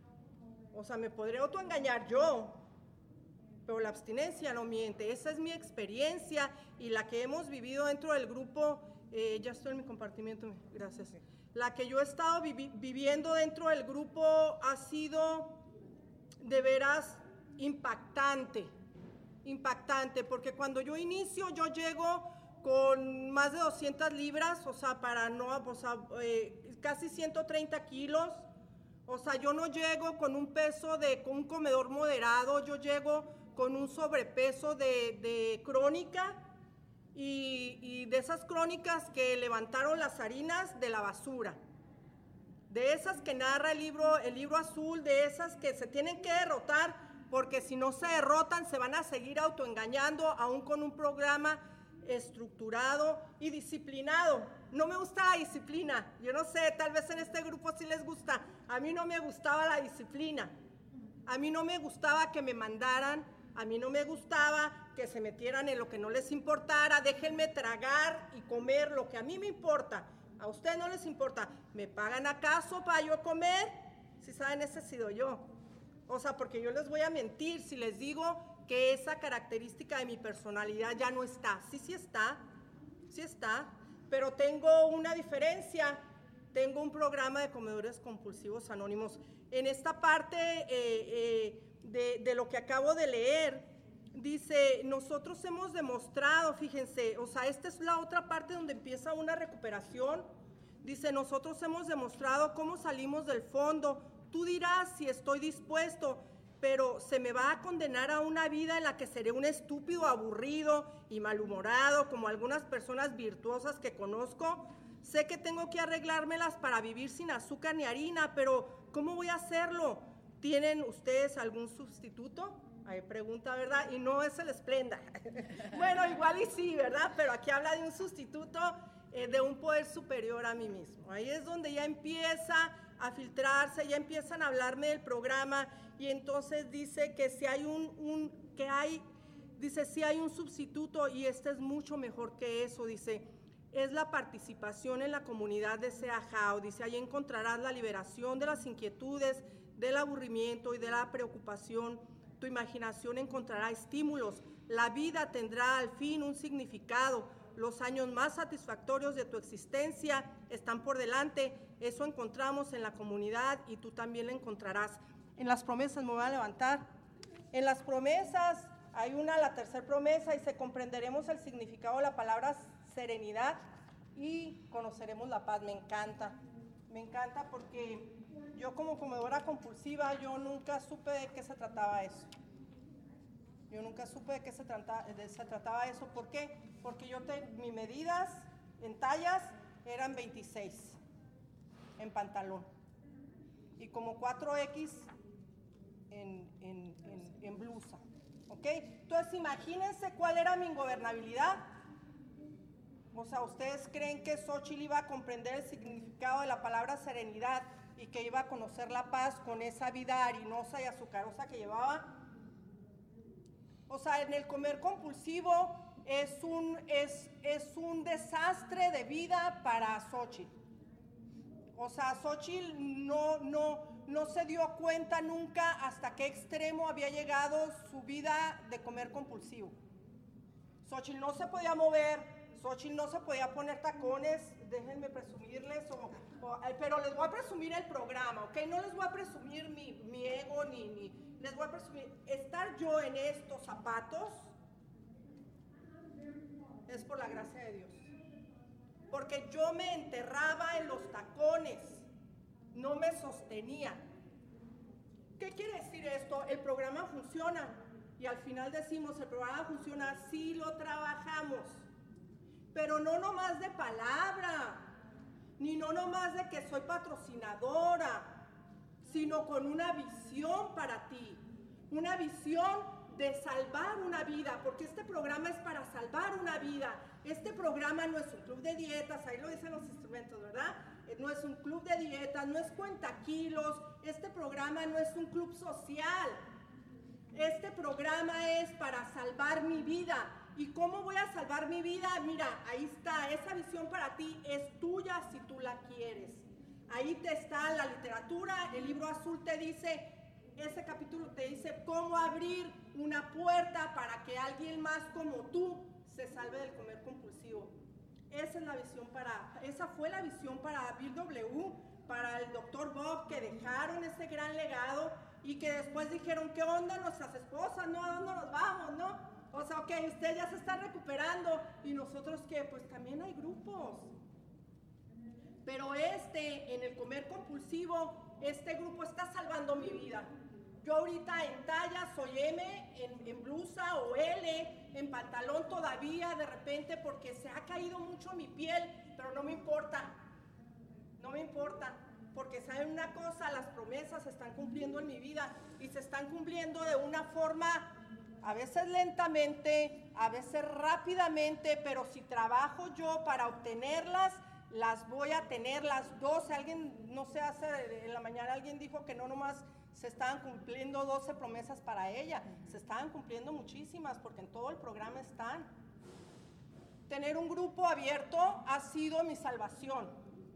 O sea, me podré autoengañar yo, pero la abstinencia no miente. Esa es mi experiencia y la que hemos vivido dentro del grupo, eh, ya estoy en mi compartimiento, gracias. La que yo he estado vivi viviendo dentro del grupo ha sido de veras impactante, impactante, porque cuando yo inicio, yo llego con más de doscientas libras, o sea, para no, o sea, eh, casi ciento treinta kilos, o sea, yo no llego con un peso de, con un comedor moderado, yo llego con un sobrepeso de, de crónica y, y de esas crónicas que levantaron las harinas de la basura, de esas que narra el libro, el libro azul, de esas que se tienen que derrotar, porque si no se derrotan se van a seguir autoengañando, aún con un programa estructurado y disciplinado. No me gusta la disciplina, yo no sé, tal vez en este grupo sí les gusta, a mí no me gustaba la disciplina, a mí no me gustaba que me mandaran, a mí no me gustaba que se metieran en lo que no les importara, déjenme tragar y comer lo que a mí me importa, a ustedes no les importa, ¿me pagan acaso para yo comer? Si saben, ese he sido yo, o sea, porque yo les voy a mentir si les digo que esa característica de mi personalidad ya no está. Sí, sí está, sí está, pero tengo una diferencia. Tengo un programa de comedores compulsivos anónimos. En esta parte eh, eh, de, de lo que acabo de leer, dice, nosotros hemos demostrado, fíjense, o sea, esta es la otra parte donde empieza una recuperación. Dice, nosotros hemos demostrado cómo salimos del fondo. Tú dirás si estoy dispuesto, pero se me va a condenar a una vida en la que seré un estúpido, aburrido y malhumorado, como algunas personas virtuosas que conozco. Sé que tengo que arreglármelas para vivir sin azúcar ni harina, pero ¿cómo voy a hacerlo? ¿Tienen ustedes algún sustituto? Ahí pregunta, ¿verdad? Y no es el Splenda. Bueno, igual y sí, ¿verdad? Pero aquí habla de un sustituto eh, de un poder superior a mí mismo. Ahí es donde ya empieza a filtrarse, ya empiezan a hablarme del programa y entonces dice que si hay un, un que hay, dice si hay un sustituto y este es mucho mejor que eso, dice, es la participación en la comunidad de Seahao, dice, ahí encontrarás la liberación de las inquietudes del aburrimiento y de la preocupación, tu imaginación encontrará estímulos. La vida tendrá al fin un significado. Los años más satisfactorios de tu existencia están por delante. Eso encontramos en la comunidad y tú también lo encontrarás. En las promesas me voy a levantar. En las promesas hay una, la tercera promesa, y se comprenderemos el significado de la palabra serenidad y conoceremos la paz. Me encanta, me encanta porque yo como comedora compulsiva, yo nunca supe de qué se trataba eso. Yo nunca supe de qué se trataba, de, se trataba eso. ¿Por qué? Porque yo, te, mis medidas en tallas eran veintiséis en pantalón y como cuatro equis en, en, en, en blusa. ¿Ok? Entonces imagínense cuál era mi ingobernabilidad. O sea, ¿ustedes creen que Xóchitl iba a comprender el significado de la palabra serenidad y que iba a conocer la paz con esa vida harinosa y azucarosa que llevaba? O sea, en el comer compulsivo es un, es, es un desastre de vida para Xóchitl. O sea, Xóchitl no, no, no se dio cuenta nunca hasta qué extremo había llegado su vida de comer compulsivo. Xóchitl no se podía mover, Xóchitl no se podía poner tacones, déjenme presumirles, o, o, pero les voy a presumir el programa, ¿ok? No les voy a presumir mi, mi ego, ni, ni les voy a presumir. Estar yo en estos zapatos es por la gracia de Dios. Porque yo me enterraba en los tacones, no me sostenía. ¿Qué quiere decir esto? El programa funciona y al final decimos, el programa funciona, sí lo trabajamos, pero no nomás de palabra, ni no nomás de que soy patrocinadora, sino con una visión para ti, una visión de salvar una vida, porque este programa es para salvar una vida. Este programa no es un club de dietas, ahí lo dicen los instrumentos, ¿verdad? No es un club de dietas, no es cuentakilos, este programa no es un club social. Este programa es para salvar mi vida. ¿Y cómo voy a salvar mi vida? Mira, ahí está, esa visión para ti es tuya si tú la quieres. Ahí te está la literatura, el libro azul te dice, ese capítulo te dice cómo abrir una puerta para que alguien más como tú se salve del comer compulsivo. Esa es la visión para, esa fue la visión para Bill W., para el doctor Bob, que dejaron ese gran legado y que después dijeron, ¿qué onda nuestras esposas? ¿No? ¿A dónde nos vamos? ¿No? O sea, ok, ustedes ya se están recuperando y nosotros ¿qué? Pues también hay grupos. Pero este, en el comer compulsivo, este grupo está salvando mi vida. Yo ahorita en talla soy M, en, en blusa o L, en pantalón todavía de repente porque se ha caído mucho mi piel, pero no me importa, no me importa, porque saben una cosa, las promesas se están cumpliendo en mi vida y se están cumpliendo de una forma a veces lentamente, a veces rápidamente, pero si trabajo yo para obtenerlas, las voy a tener las doce. Alguien, no sé, hace en la mañana alguien dijo que no nomás se estaban cumpliendo doce promesas para ella, se estaban cumpliendo muchísimas porque en todo el programa están. Tener un grupo abierto ha sido mi salvación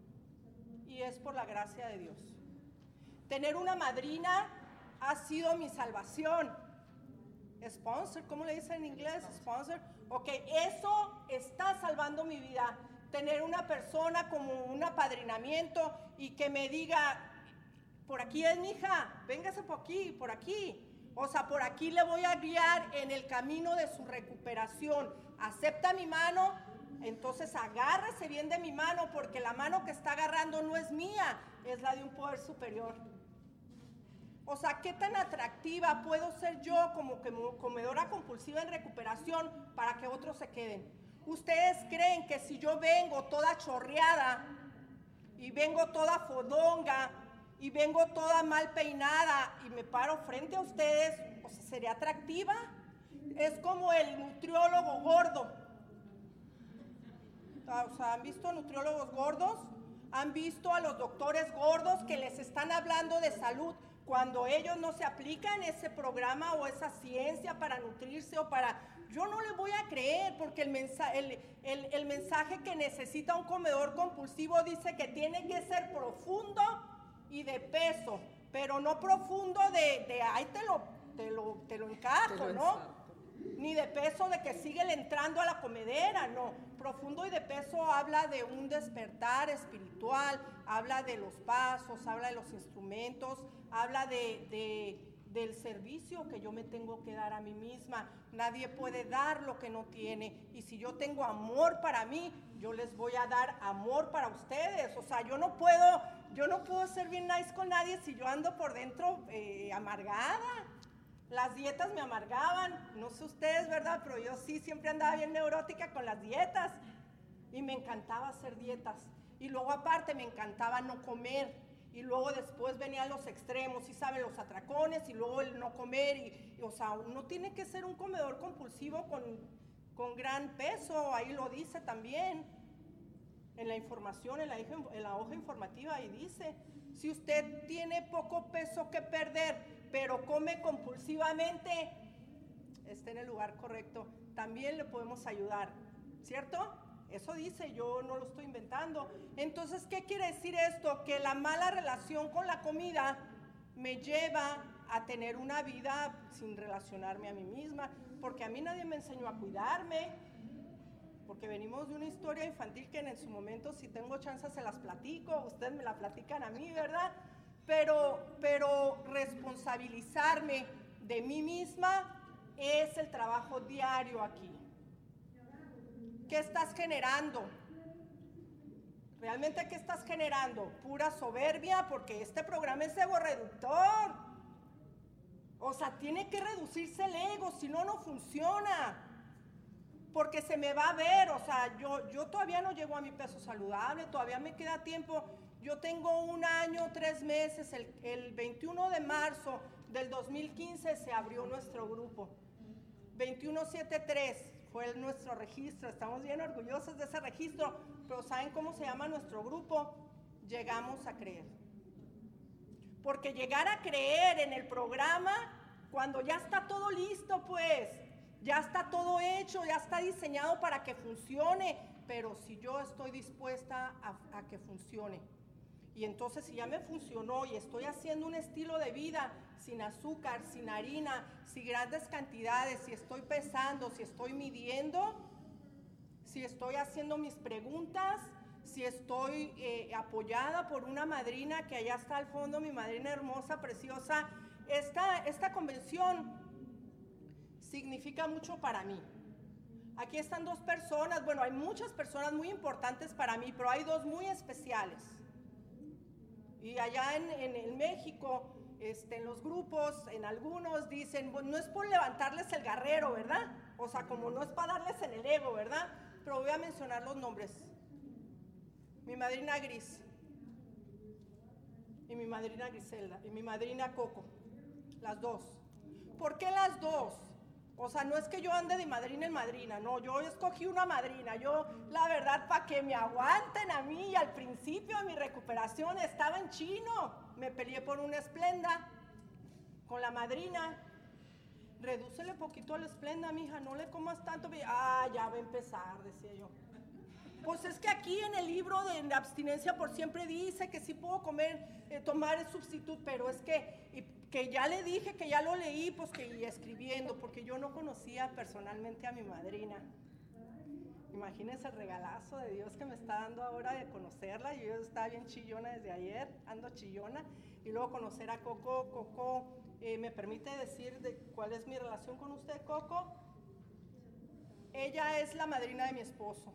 y es por la gracia de Dios. Tener una madrina ha sido mi salvación. Sponsor, ¿cómo le dicen en inglés? Sponsor. Ok, eso está salvando mi vida. Tener una persona como un apadrinamiento y que me diga, por aquí es mi hija, véngase por aquí, por aquí. O sea, por aquí le voy a guiar en el camino de su recuperación. Acepta mi mano, entonces agárrese bien de mi mano, porque la mano que está agarrando no es mía, es la de un poder superior. O sea, ¿qué tan atractiva puedo ser yo como comedora compulsiva en recuperación para que otros se queden? ¿Ustedes creen que si yo vengo toda chorreada y vengo toda fodonga y vengo toda mal peinada y me paro frente a ustedes, o sea, sería atractiva? Es como el nutriólogo gordo. O sea, ¿han visto nutriólogos gordos? ¿Han visto a los doctores gordos que les están hablando de salud cuando ellos no se aplican ese programa o esa ciencia para nutrirse o para... Yo no le voy a creer porque el, mensa el, el, el mensaje que necesita un comedor compulsivo dice que tiene que ser profundo y de peso. pero no profundo de, de ahí te lo, te lo, te lo encajo, Te lo ¿no? ensarto. Ni de peso de que sigue entrando a la comedera, no. Profundo y de peso habla de un despertar espiritual, habla de los pasos, habla de los instrumentos, habla de, de, del servicio que yo me tengo que dar a mí misma. Nadie puede dar lo que no tiene. Y si yo tengo amor para mí, yo les voy a dar amor para ustedes. O sea, yo no puedo, yo no puedo ser bien nice con nadie si yo ando por dentro eh, amargada. Las dietas me amargaban, no sé ustedes, ¿verdad? Pero yo sí siempre andaba bien neurótica con las dietas y me encantaba hacer dietas. Y luego aparte me encantaba no comer y luego después venían los extremos, y saben, los atracones y luego el no comer. Y, y, o sea, uno tiene que ser un comedor compulsivo con, con gran peso, ahí lo dice también. En la información, en la, en la hoja informativa, ahí dice, si usted tiene poco peso que perder, pero come compulsivamente, está en el lugar correcto, también le podemos ayudar, ¿cierto? Eso dice, yo no lo estoy inventando. Entonces, ¿qué quiere decir esto? Que la mala relación con la comida me lleva a tener una vida sin relacionarme a mí misma, porque a mí nadie me enseñó a cuidarme, porque venimos de una historia infantil que en su momento, si tengo chance, se las platico, ustedes me la platican a mí, ¿verdad? Pero, pero responsabilizarme de mí misma es el trabajo diario aquí. ¿Qué estás generando? ¿Realmente qué estás generando? Pura soberbia, porque este programa es ego reductor. O sea, tiene que reducirse el ego, si no, no funciona. Porque se me va a ver, o sea, yo, yo todavía no llego a mi peso saludable, todavía me queda tiempo. Yo tengo un año, tres meses, el, el veintiuno de marzo del dos mil quince se abrió nuestro grupo. veintiuno setenta y tres fue el, nuestro registro, estamos bien orgullosos de ese registro, pero ¿saben cómo se llama nuestro grupo? Llegamos a creer. Porque llegar a creer en el programa, cuando ya está todo listo, pues, ya está todo hecho, ya está diseñado para que funcione, pero si yo estoy dispuesta a, a que funcione. Y entonces si ya me funcionó y estoy haciendo un estilo de vida sin azúcar, sin harina, sin grandes cantidades, si estoy pesando, si estoy midiendo, si estoy haciendo mis preguntas, si estoy eh, apoyada por una madrina que allá está al fondo, mi madrina hermosa, preciosa, esta, esta convención significa mucho para mí. Aquí están dos personas, bueno, hay muchas personas muy importantes para mí, pero hay dos muy especiales. Y allá en, en, en México, este, en los grupos, en algunos dicen, bueno, no es por levantarles el garrero, ¿verdad? O sea, como no es para darles en el ego, ¿verdad? Pero voy a mencionar los nombres. Mi madrina Gris, y mi madrina Griselda, y mi madrina Coco, las dos. ¿Por qué las dos? O sea, no es que yo ande de madrina en madrina, no, yo escogí una madrina, yo, la verdad, para que me aguanten a mí, y al principio de mi recuperación estaba en chino, me peleé por una Esplenda, con la madrina, redúcele poquito a la Esplenda, mija, no le comas tanto, ah, ya va a empezar, decía yo. Pues es que aquí en el libro de abstinencia por siempre dice que sí puedo comer, eh, tomar el sustituto, pero es que, y, que ya le dije que ya lo leí, pues que y escribiendo, porque yo no conocía personalmente a mi madrina. Imagínense el regalazo de Dios que me está dando ahora de conocerla. Yo estaba bien chillona desde ayer, ando chillona, y luego conocer a Coco. Coco, eh, ¿me permite decir de cuál es mi relación con usted, Coco? Ella es la madrina de mi esposo.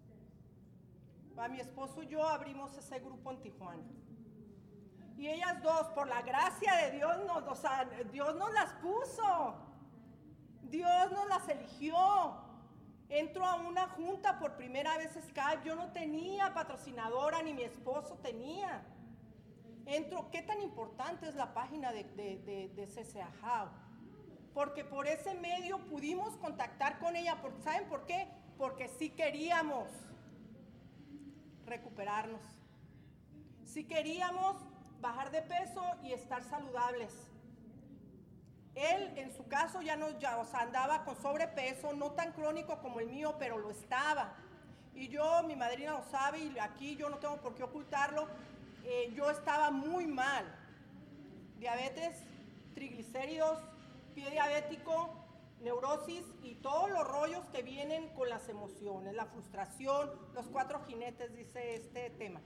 A mi esposo y yo abrimos ese grupo en Tijuana. Y ellas dos, por la gracia de Dios, nos, o sea, Dios nos las puso. Dios nos las eligió. Entro a una junta por primera vez Skype. Yo no tenía patrocinadora, ni mi esposo tenía. Entro, ¿qué tan importante es la página de, de, de, de C C A How? Porque por ese medio pudimos contactar con ella. ¿Saben por qué? Porque sí queríamos recuperarnos. Si queríamos bajar de peso y estar saludables. Él, en su caso, ya no, ya, o sea, andaba con sobrepeso, no tan crónico como el mío, pero lo estaba. Y yo, mi madrina lo sabe, y aquí yo no tengo por qué ocultarlo, eh, yo estaba muy mal. diabetes, triglicéridos, pie diabético, neurosis y todos los rollos que vienen con las emociones, la frustración, los cuatro jinetes, dice este tema.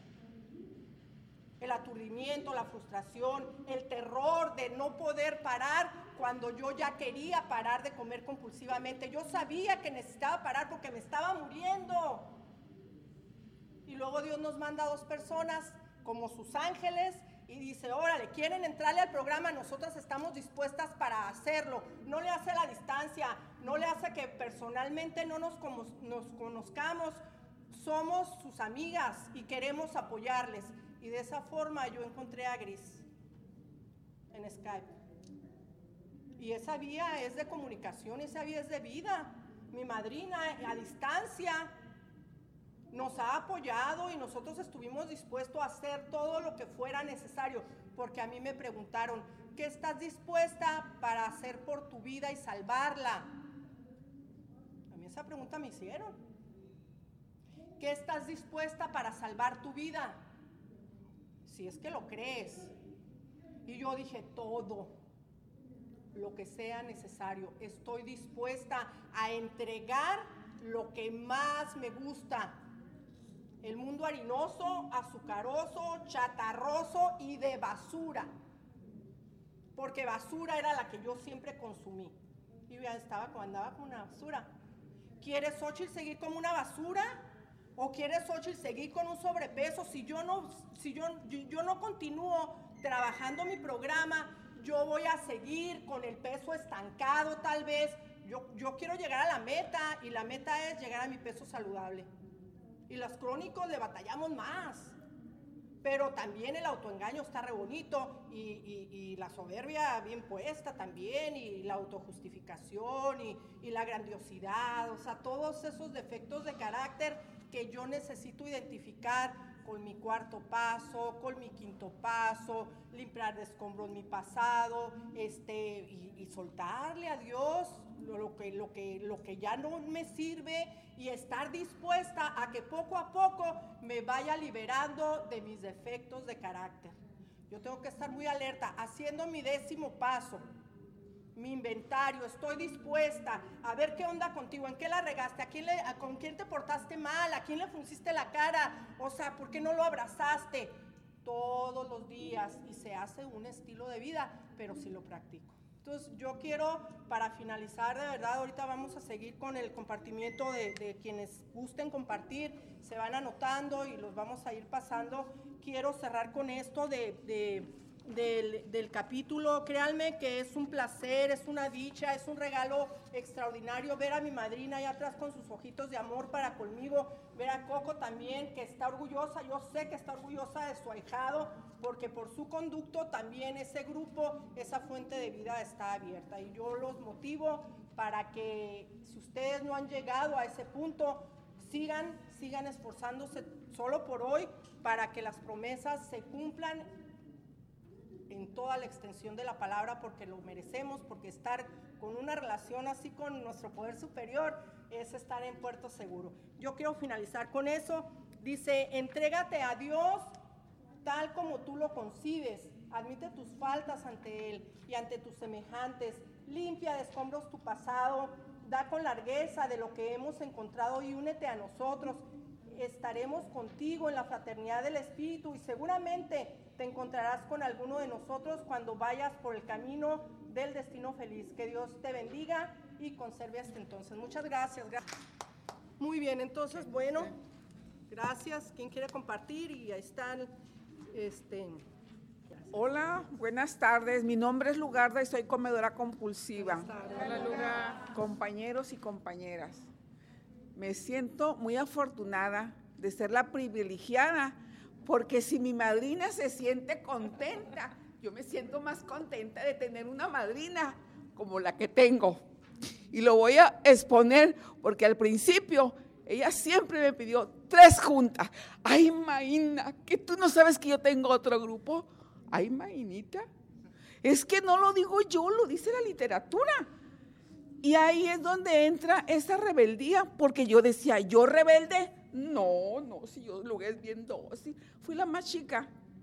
El aturdimiento, la frustración, el terror de no poder parar cuando yo ya quería parar de comer compulsivamente. Yo sabía que necesitaba parar porque me estaba muriendo. Y luego Dios nos manda a dos personas como sus ángeles y dice, órale, quieren entrarle al programa, nosotras estamos dispuestas para hacerlo. No le hace la distancia, no le hace que personalmente no nos, como, nos conozcamos, somos sus amigas y queremos apoyarles. Y de esa forma yo encontré a Gris en Skype. Y esa vía es de comunicación, esa vía es de vida. Mi madrina a distancia nos ha apoyado y nosotros estuvimos dispuestos a hacer todo lo que fuera necesario, porque a mí me preguntaron, ¿qué estás dispuesta para hacer por tu vida y salvarla? A mí esa pregunta me hicieron. ¿Qué estás dispuesta para salvar tu vida? Si es que lo crees. Y yo dije, todo lo que sea necesario. Estoy dispuesta a entregar lo que más me gusta. El mundo harinoso, azucaroso, chatarroso y de basura. Porque basura era la que yo siempre consumí. Y ya estaba, andaba con una basura. ¿Quieres, Xochitl, seguir como una basura? ¿O quieres, Xochitl, seguir con un sobrepeso? Si yo no, si yo, yo, yo no continúo trabajando mi programa, yo voy a seguir con el peso estancado tal vez. Yo, yo quiero llegar a la meta y la meta es llegar a mi peso saludable. Y los crónicos le batallamos más. Pero también el autoengaño está re bonito y, y, y la soberbia bien puesta también y la autojustificación y, y la grandiosidad. O sea, todos esos defectos de carácter que yo necesito identificar con mi cuarto paso, con mi quinto paso, limpiar de escombros mi pasado, este, y, y soltarle a Dios lo, lo, que, lo, que, lo que ya no me sirve y estar dispuesta a que poco a poco me vaya liberando de mis defectos de carácter. Yo tengo que estar muy alerta, haciendo mi décimo paso, mi inventario, estoy dispuesta a ver qué onda contigo, en qué la regaste, a quién le, a, con quién te portaste mal, a quién le frunciste la cara, o sea, ¿por qué no lo abrazaste? Todos los días, y se hace un estilo de vida, pero sí lo practico. Entonces yo quiero, para finalizar, de verdad, ahorita vamos a seguir con el compartimiento de, de quienes gusten compartir, se van anotando y los vamos a ir pasando. Quiero cerrar con esto de... de Del, del capítulo. Créanme que es un placer, es una dicha, es un regalo extraordinario ver a mi madrina allá atrás con sus ojitos de amor para conmigo, ver a Coco también, que está orgullosa, yo sé que está orgullosa de su ahijado, porque por su conducto también ese grupo, esa fuente de vida está abierta, y yo los motivo para que, si ustedes no han llegado a ese punto, sigan, sigan esforzándose solo por hoy, para que las promesas se cumplan en toda la extensión de la palabra, porque lo merecemos, porque estar con una relación así con nuestro poder superior es estar en puerto seguro. Yo quiero finalizar con eso. Dice, entrégate a Dios tal como tú lo concibes, admite tus faltas ante Él y ante tus semejantes, limpia de escombros tu pasado, da con largueza de lo que hemos encontrado y únete a nosotros. Estaremos contigo en la fraternidad del Espíritu y seguramente te encontrarás con alguno de nosotros cuando vayas por el camino del destino feliz. Que Dios te bendiga y conserve hasta entonces. Muchas gracias. Muy bien, entonces, bueno, gracias. ¿Quién quiere compartir? Y ahí están. Este, Hola, buenas tardes. Mi nombre es Lugarda y soy comedora compulsiva. Hola, Luga. Compañeros y compañeras, me siento muy afortunada de ser la privilegiada, porque si mi madrina se siente contenta, yo me siento más contenta de tener una madrina como la que tengo. Y lo voy a exponer porque al principio ella siempre me pidió tres juntas. Ay, Maína, que tú no sabes que yo tengo otro grupo. Ay, Mainita, es que no lo digo yo, lo dice la literatura. Y ahí es donde entra esa rebeldía, porque yo decía, ¿yo rebelde? No, no, si yo lo es bien dócil. Fui la más chica,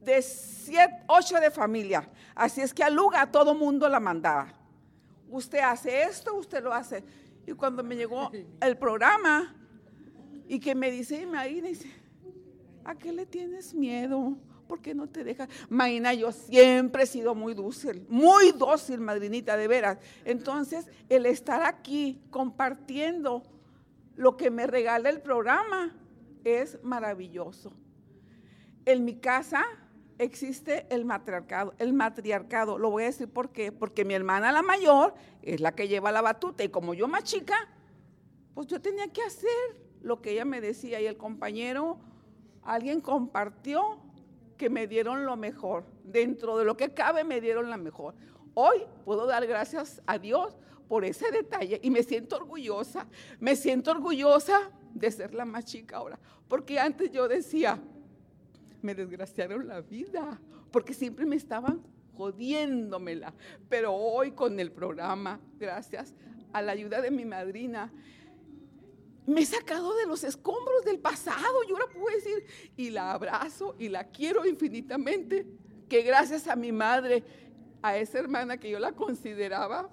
de siete, ocho de familia. Así es que a Luga a todo mundo la mandaba. Usted hace esto, usted lo hace. Y cuando me llegó el programa y que me dice, Marina, dice, ¿a qué le tienes miedo? ¿Por qué no te dejas? Marina, yo siempre he sido muy dócil, muy dócil, madrinita, de veras. Entonces, el estar aquí compartiendo lo que me regala el programa es maravilloso. En mi casa existe el matriarcado, el matriarcado, lo voy a decir por qué, porque mi hermana la mayor es la que lleva la batuta y como yo más chica, pues yo tenía que hacer lo que ella me decía y el compañero, alguien compartió que me dieron lo mejor, dentro de lo que cabe me dieron la mejor. Hoy puedo dar gracias a Dios por ese detalle y me siento orgullosa, me siento orgullosa de ser la más chica ahora, porque antes yo decía, me desgraciaron la vida, porque siempre me estaban jodiéndomela, pero hoy con el programa, gracias a la ayuda de mi madrina, me he sacado de los escombros del pasado, yo ahora puedo decir, y la abrazo y la quiero infinitamente, que gracias a mi madre, a esa hermana que yo la consideraba,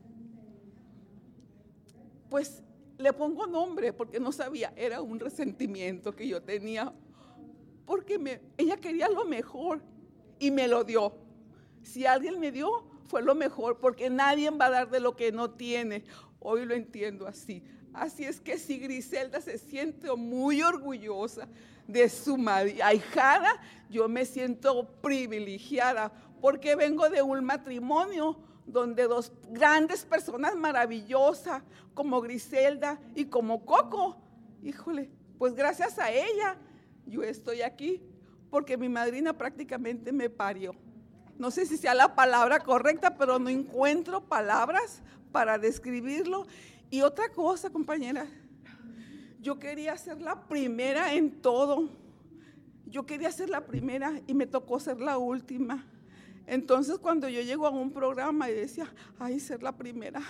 pues le pongo nombre, porque no sabía, era un resentimiento que yo tenía, porque me, ella quería lo mejor y me lo dio. Si alguien me dio, fue lo mejor, porque nadie va a dar de lo que no tiene. Hoy lo entiendo así. Así es que si Griselda se siente muy orgullosa de su ahijada, yo me siento privilegiada, porque vengo de un matrimonio donde dos grandes personas maravillosas, como Griselda y como Coco, híjole, pues gracias a ella, yo estoy aquí, porque mi madrina prácticamente me parió. No sé si sea la palabra correcta, pero no encuentro palabras para describirlo. Y otra cosa, compañera, yo quería ser la primera en todo. Yo quería ser la primera y me tocó ser la última. Entonces, cuando yo llego a un programa y decía, ay, ser la primera,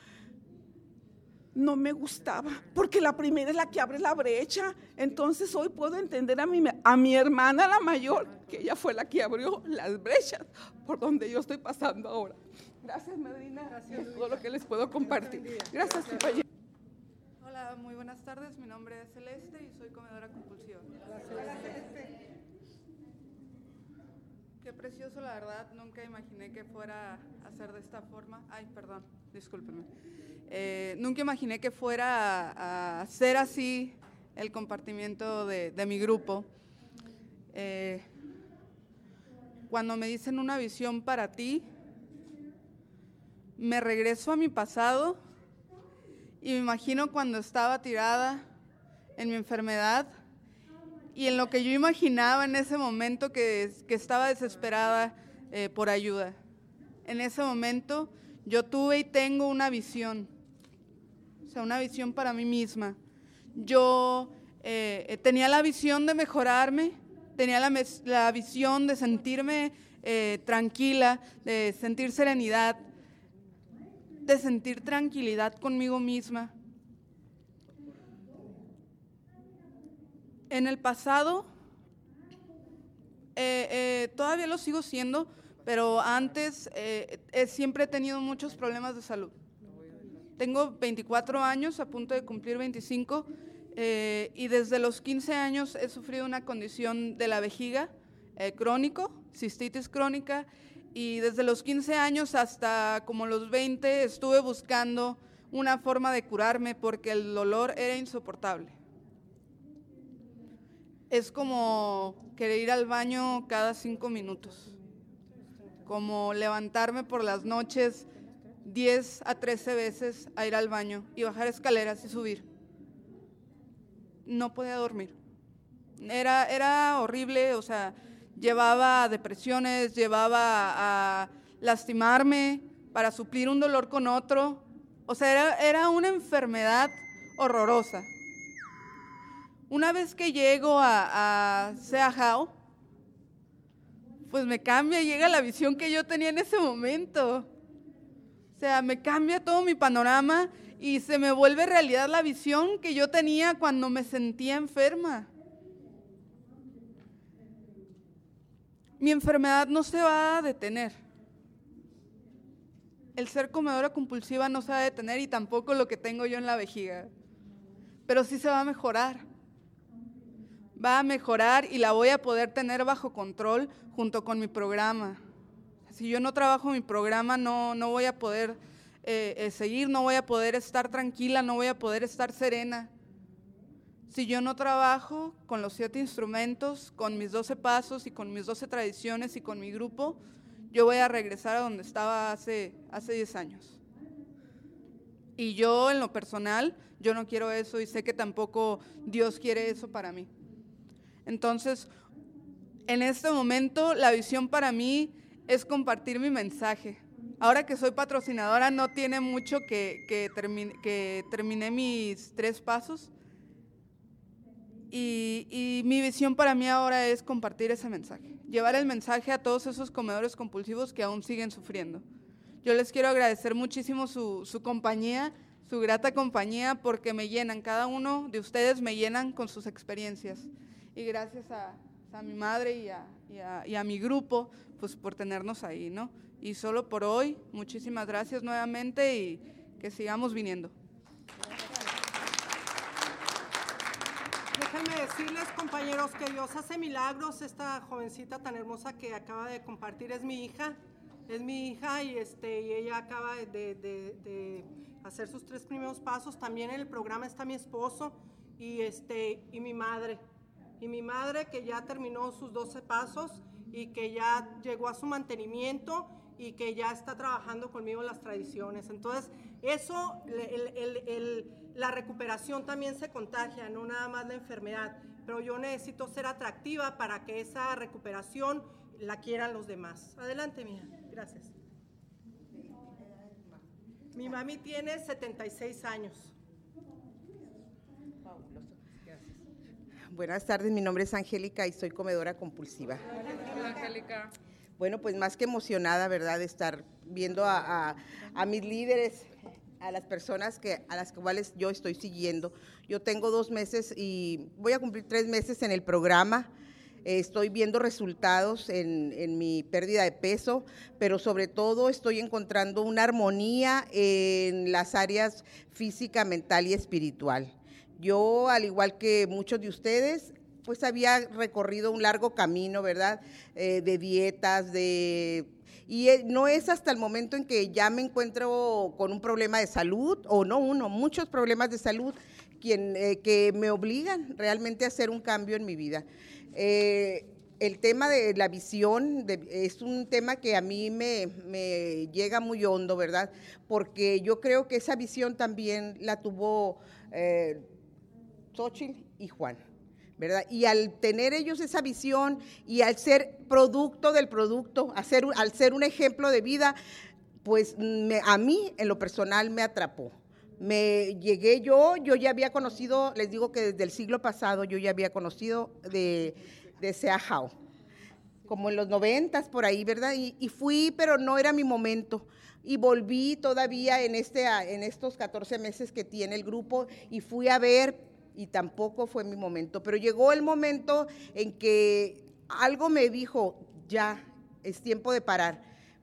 no me gustaba, porque la primera es la que abre la brecha. Entonces hoy puedo entender a mi, a mi hermana la mayor, que ella fue la que abrió las brechas por donde yo estoy pasando ahora. Gracias, madrina. Gracias, es todo lo que les puedo compartir. Gracias, compañera. Hola, muy buenas tardes. Mi nombre es Celeste y soy comedora compulsiva. Gracias, Celeste. Qué precioso, la verdad. Nunca imaginé que fuera a ser de esta forma. Ay, perdón, discúlpenme. Eh, nunca imaginé que fuera a, a ser así el compartimiento de, de mi grupo. Eh, cuando me dicen una visión para ti, me regreso a mi pasado y me imagino cuando estaba tirada en mi enfermedad y en lo que yo imaginaba en ese momento que, que estaba desesperada eh, por ayuda. En ese momento yo tuve y tengo una visión, o sea, una visión para mí misma. Yo eh, tenía la visión de mejorarme, tenía la, la visión de sentirme eh, tranquila, de sentir serenidad, de sentir tranquilidad conmigo misma. En el pasado, eh, eh, todavía lo sigo siendo, pero antes eh, eh, siempre he tenido muchos problemas de salud. Tengo veinticuatro años, a punto de cumplir veinticinco, eh, y desde los quince años he sufrido una condición de la vejiga eh, crónico, cistitis crónica, y desde los quince años hasta como los veinte estuve buscando una forma de curarme porque el dolor era insoportable. Es como querer ir al baño cada cinco minutos, como levantarme por las noches diez a trece veces a ir al baño y bajar escaleras y subir. No podía dormir. Era, era horrible, o sea, llevaba a depresiones, llevaba a lastimarme para suplir un dolor con otro. O sea, era, era una enfermedad horrorosa. Una vez que llego a, a Seahao, pues me cambia y llega la visión que yo tenía en ese momento. O sea, me cambia todo mi panorama y se me vuelve realidad la visión que yo tenía cuando me sentía enferma. mi enfermedad no se va a detener. El ser comedora compulsiva no se va a detener y tampoco lo que tengo yo en la vejiga. Pero sí se va a mejorar. Va a mejorar y la voy a poder tener bajo control junto con mi programa. Si yo no trabajo mi programa, no, no voy a poder eh, eh, seguir, no voy a poder estar tranquila, no voy a poder estar serena. Si yo no trabajo con los siete instrumentos, con mis doce pasos y con mis doce tradiciones y con mi grupo, yo voy a regresar a donde estaba hace, hace diez años. Y yo, en lo personal, yo no quiero eso y sé que tampoco Dios quiere eso para mí. Entonces, en este momento, la visión para mí es compartir mi mensaje. Ahora que soy patrocinadora, no tiene mucho que, que, termine, que terminé mis tres pasos. Y, y mi visión para mí ahora es compartir ese mensaje, llevar el mensaje a todos esos comedores compulsivos que aún siguen sufriendo. Yo les quiero agradecer muchísimo su, su compañía, su grata compañía, porque me llenan, cada uno de ustedes me llenan con sus experiencias. Y gracias a, a mi madre y a, y, a, y a mi grupo, pues por tenernos ahí, ¿no? Y solo por hoy, muchísimas gracias nuevamente y que sigamos viniendo. Déjenme decirles, compañeros, que Dios hace milagros. Esta jovencita tan hermosa que acaba de compartir es mi hija, es mi hija y, este, y ella acaba de, de, de hacer sus tres primeros pasos. También en el programa está mi esposo y, este, y mi madre. Y mi madre que ya terminó sus doce pasos y que ya llegó a su mantenimiento y que ya está trabajando conmigo en las tradiciones. Entonces, eso, el, el, el, la recuperación también se contagia, no nada más la enfermedad, pero yo necesito ser atractiva para que esa recuperación la quieran los demás. Adelante, mija. Gracias. Mi mami tiene setenta y seis años. Buenas tardes, mi nombre es Angélica y soy comedora compulsiva. Hola, Angélica. Bueno, pues más que emocionada, ¿verdad?, de estar viendo a, a, a mis líderes, a las personas que, a las cuales yo estoy siguiendo. Yo tengo dos meses y voy a cumplir tres meses en el programa. Eh, estoy viendo resultados en, en mi pérdida de peso, pero sobre todo estoy encontrando una armonía en las áreas física, mental y espiritual. Yo, al igual que muchos de ustedes, pues había recorrido un largo camino, ¿verdad?, eh, de dietas, de... y no es hasta el momento en que ya me encuentro con un problema de salud, o no uno, muchos problemas de salud, quien, eh, que me obligan realmente a hacer un cambio en mi vida. Eh, el tema de la visión de, es un tema que a mí me, me llega muy hondo, ¿verdad?, porque yo creo que esa visión también la tuvo eh, Xochitl y Juan, ¿verdad? Y al tener ellos esa visión y al ser producto del producto, al ser, al ser un ejemplo de vida, pues me, a mí en lo personal me atrapó. Me llegué yo, yo ya había conocido, les digo que desde el siglo pasado yo ya había conocido de, de Seahau, como en los noventas por ahí, ¿verdad? Y, y fui, pero no era mi momento. Y volví todavía en, este, en estos catorce meses que tiene el grupo y fui a ver, y tampoco fue mi momento, pero llegó el momento en que algo me dijo, ya, es tiempo de parar.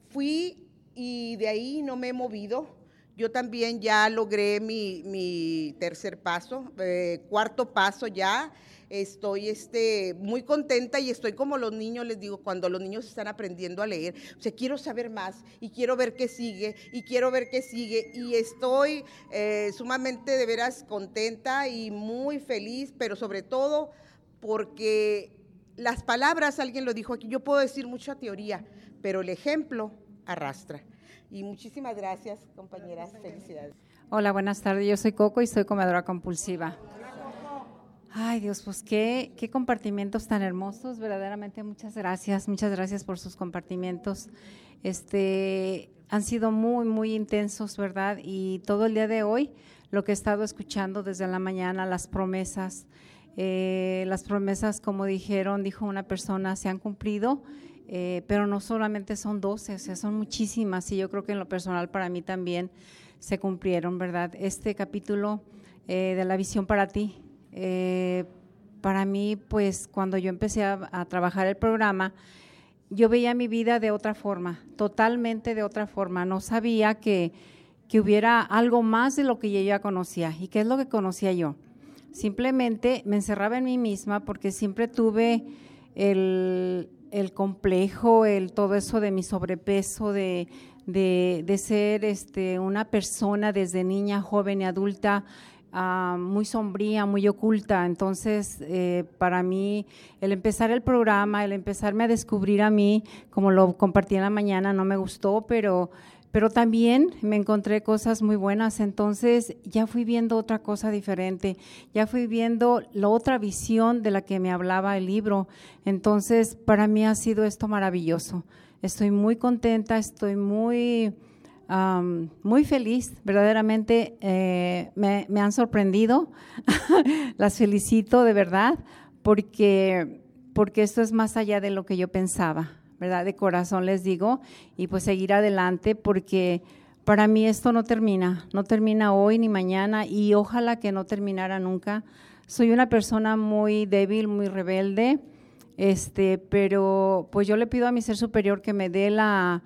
Fui y de ahí no me he movido. Yo también ya logré mi, mi tercer paso, eh, cuarto paso ya. Estoy este, muy contenta y estoy como los niños, les digo, cuando los niños están aprendiendo a leer. O sea, quiero saber más y quiero ver qué sigue y quiero ver qué sigue. Y estoy eh, sumamente de veras contenta y muy feliz, pero sobre todo porque las palabras, alguien lo dijo aquí, yo puedo decir mucha teoría, pero el ejemplo arrastra. Y muchísimas gracias, compañeras. Felicidades. Hola, buenas tardes. Yo soy Coco y soy comedora compulsiva. Ay, Dios, pues qué, qué compartimientos tan hermosos, verdaderamente muchas gracias, muchas gracias por sus compartimientos. Este, han sido muy, muy intensos, ¿verdad? Y todo el día de hoy, lo que he estado escuchando desde la mañana, las promesas, eh, las promesas, como dijeron, dijo una persona, se han cumplido, eh, pero no solamente son doce, o sea, son muchísimas, y yo creo que en lo personal para mí también se cumplieron, ¿verdad? Este capítulo eh, de la visión para ti, Eh, para mí, pues cuando yo empecé a, a trabajar el programa, yo veía mi vida de otra forma, totalmente de otra forma. No sabía que, que hubiera algo más de lo que yo ya conocía. ¿Y qué es lo que conocía yo? Simplemente me encerraba en mí misma porque siempre tuve el, el complejo, el, todo eso de mi sobrepeso, de, de, de ser este, una persona desde niña, joven y adulta, Uh, muy sombría, muy oculta. Entonces, eh, para mí, el empezar el programa, el empezarme a descubrir a mí, como lo compartí en la mañana, no me gustó, pero, pero también me encontré cosas muy buenas. Entonces, ya fui viendo otra cosa diferente, ya fui viendo la otra visión de la que me hablaba el libro. Entonces, para mí ha sido esto maravilloso. Estoy muy contenta, estoy muy… Um, muy feliz, verdaderamente eh, me, me han sorprendido, las felicito de verdad, porque, porque esto es más allá de lo que yo pensaba, ¿verdad? De corazón les digo, y pues seguir adelante, porque para mí esto no termina, no termina hoy ni mañana, y ojalá que no terminara nunca. Soy una persona muy débil, muy rebelde, este, pero pues yo le pido a mi ser superior que me dé la…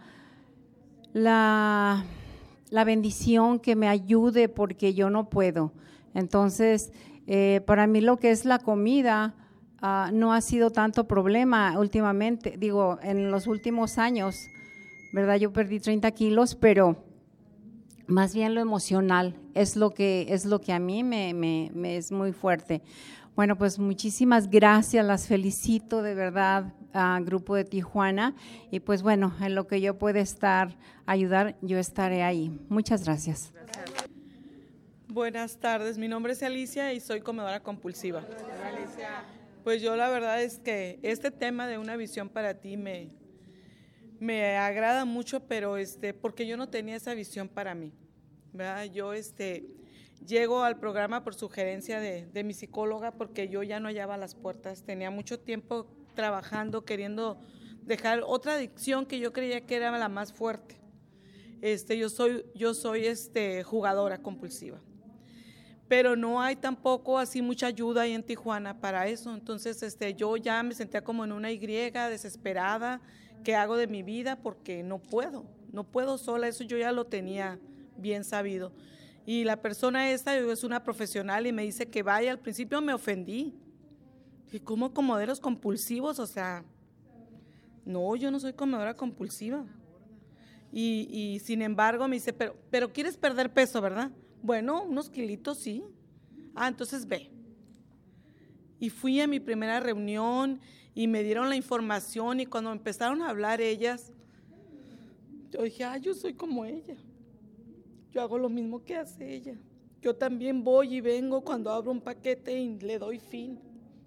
La, la bendición, que me ayude, porque yo no puedo. Entonces, eh, para mí lo que es la comida uh, no ha sido tanto problema últimamente, digo, en los últimos años, ¿verdad? Yo perdí treinta kilos, pero más bien lo emocional es lo que, es lo que a mí me, me, me es muy fuerte. Bueno, pues muchísimas gracias, las felicito de verdad, a Grupo de Tijuana, y pues bueno, en lo que yo pueda estar, ayudar, yo estaré ahí. Muchas gracias. Gracias. Buenas tardes, mi nombre es Alicia y soy comedora compulsiva. Alicia. Pues yo la verdad es que este tema de una visión para ti me, me agrada mucho, pero este, porque yo no tenía esa visión para mí, ¿verdad? Yo este… Llego al programa por sugerencia de, de mi psicóloga, porque yo ya no hallaba las puertas, tenía mucho tiempo trabajando, queriendo dejar otra adicción que yo creía que era la más fuerte. Este, yo soy, yo soy este, jugadora compulsiva, pero no hay tampoco así mucha ayuda ahí en Tijuana para eso. Entonces este, yo ya me sentía como en una Y desesperada, ¿qué hago de mi vida? Porque no puedo, no puedo sola, eso yo ya lo tenía bien sabido. Y la persona esta es una profesional y me dice que vaya. Al principio me ofendí. ¿Y cómo comedoras compulsivos? O sea, no, yo no soy comedora compulsiva. Y, y sin embargo me dice, pero, pero quieres perder peso, ¿verdad? Bueno, unos kilitos sí. Ah, entonces ve. Y fui a mi primera reunión y me dieron la información, y cuando empezaron a hablar ellas, yo dije, ah, yo soy como ella. Yo hago lo mismo que hace ella. Yo también voy y vengo cuando abro un paquete y le doy fin.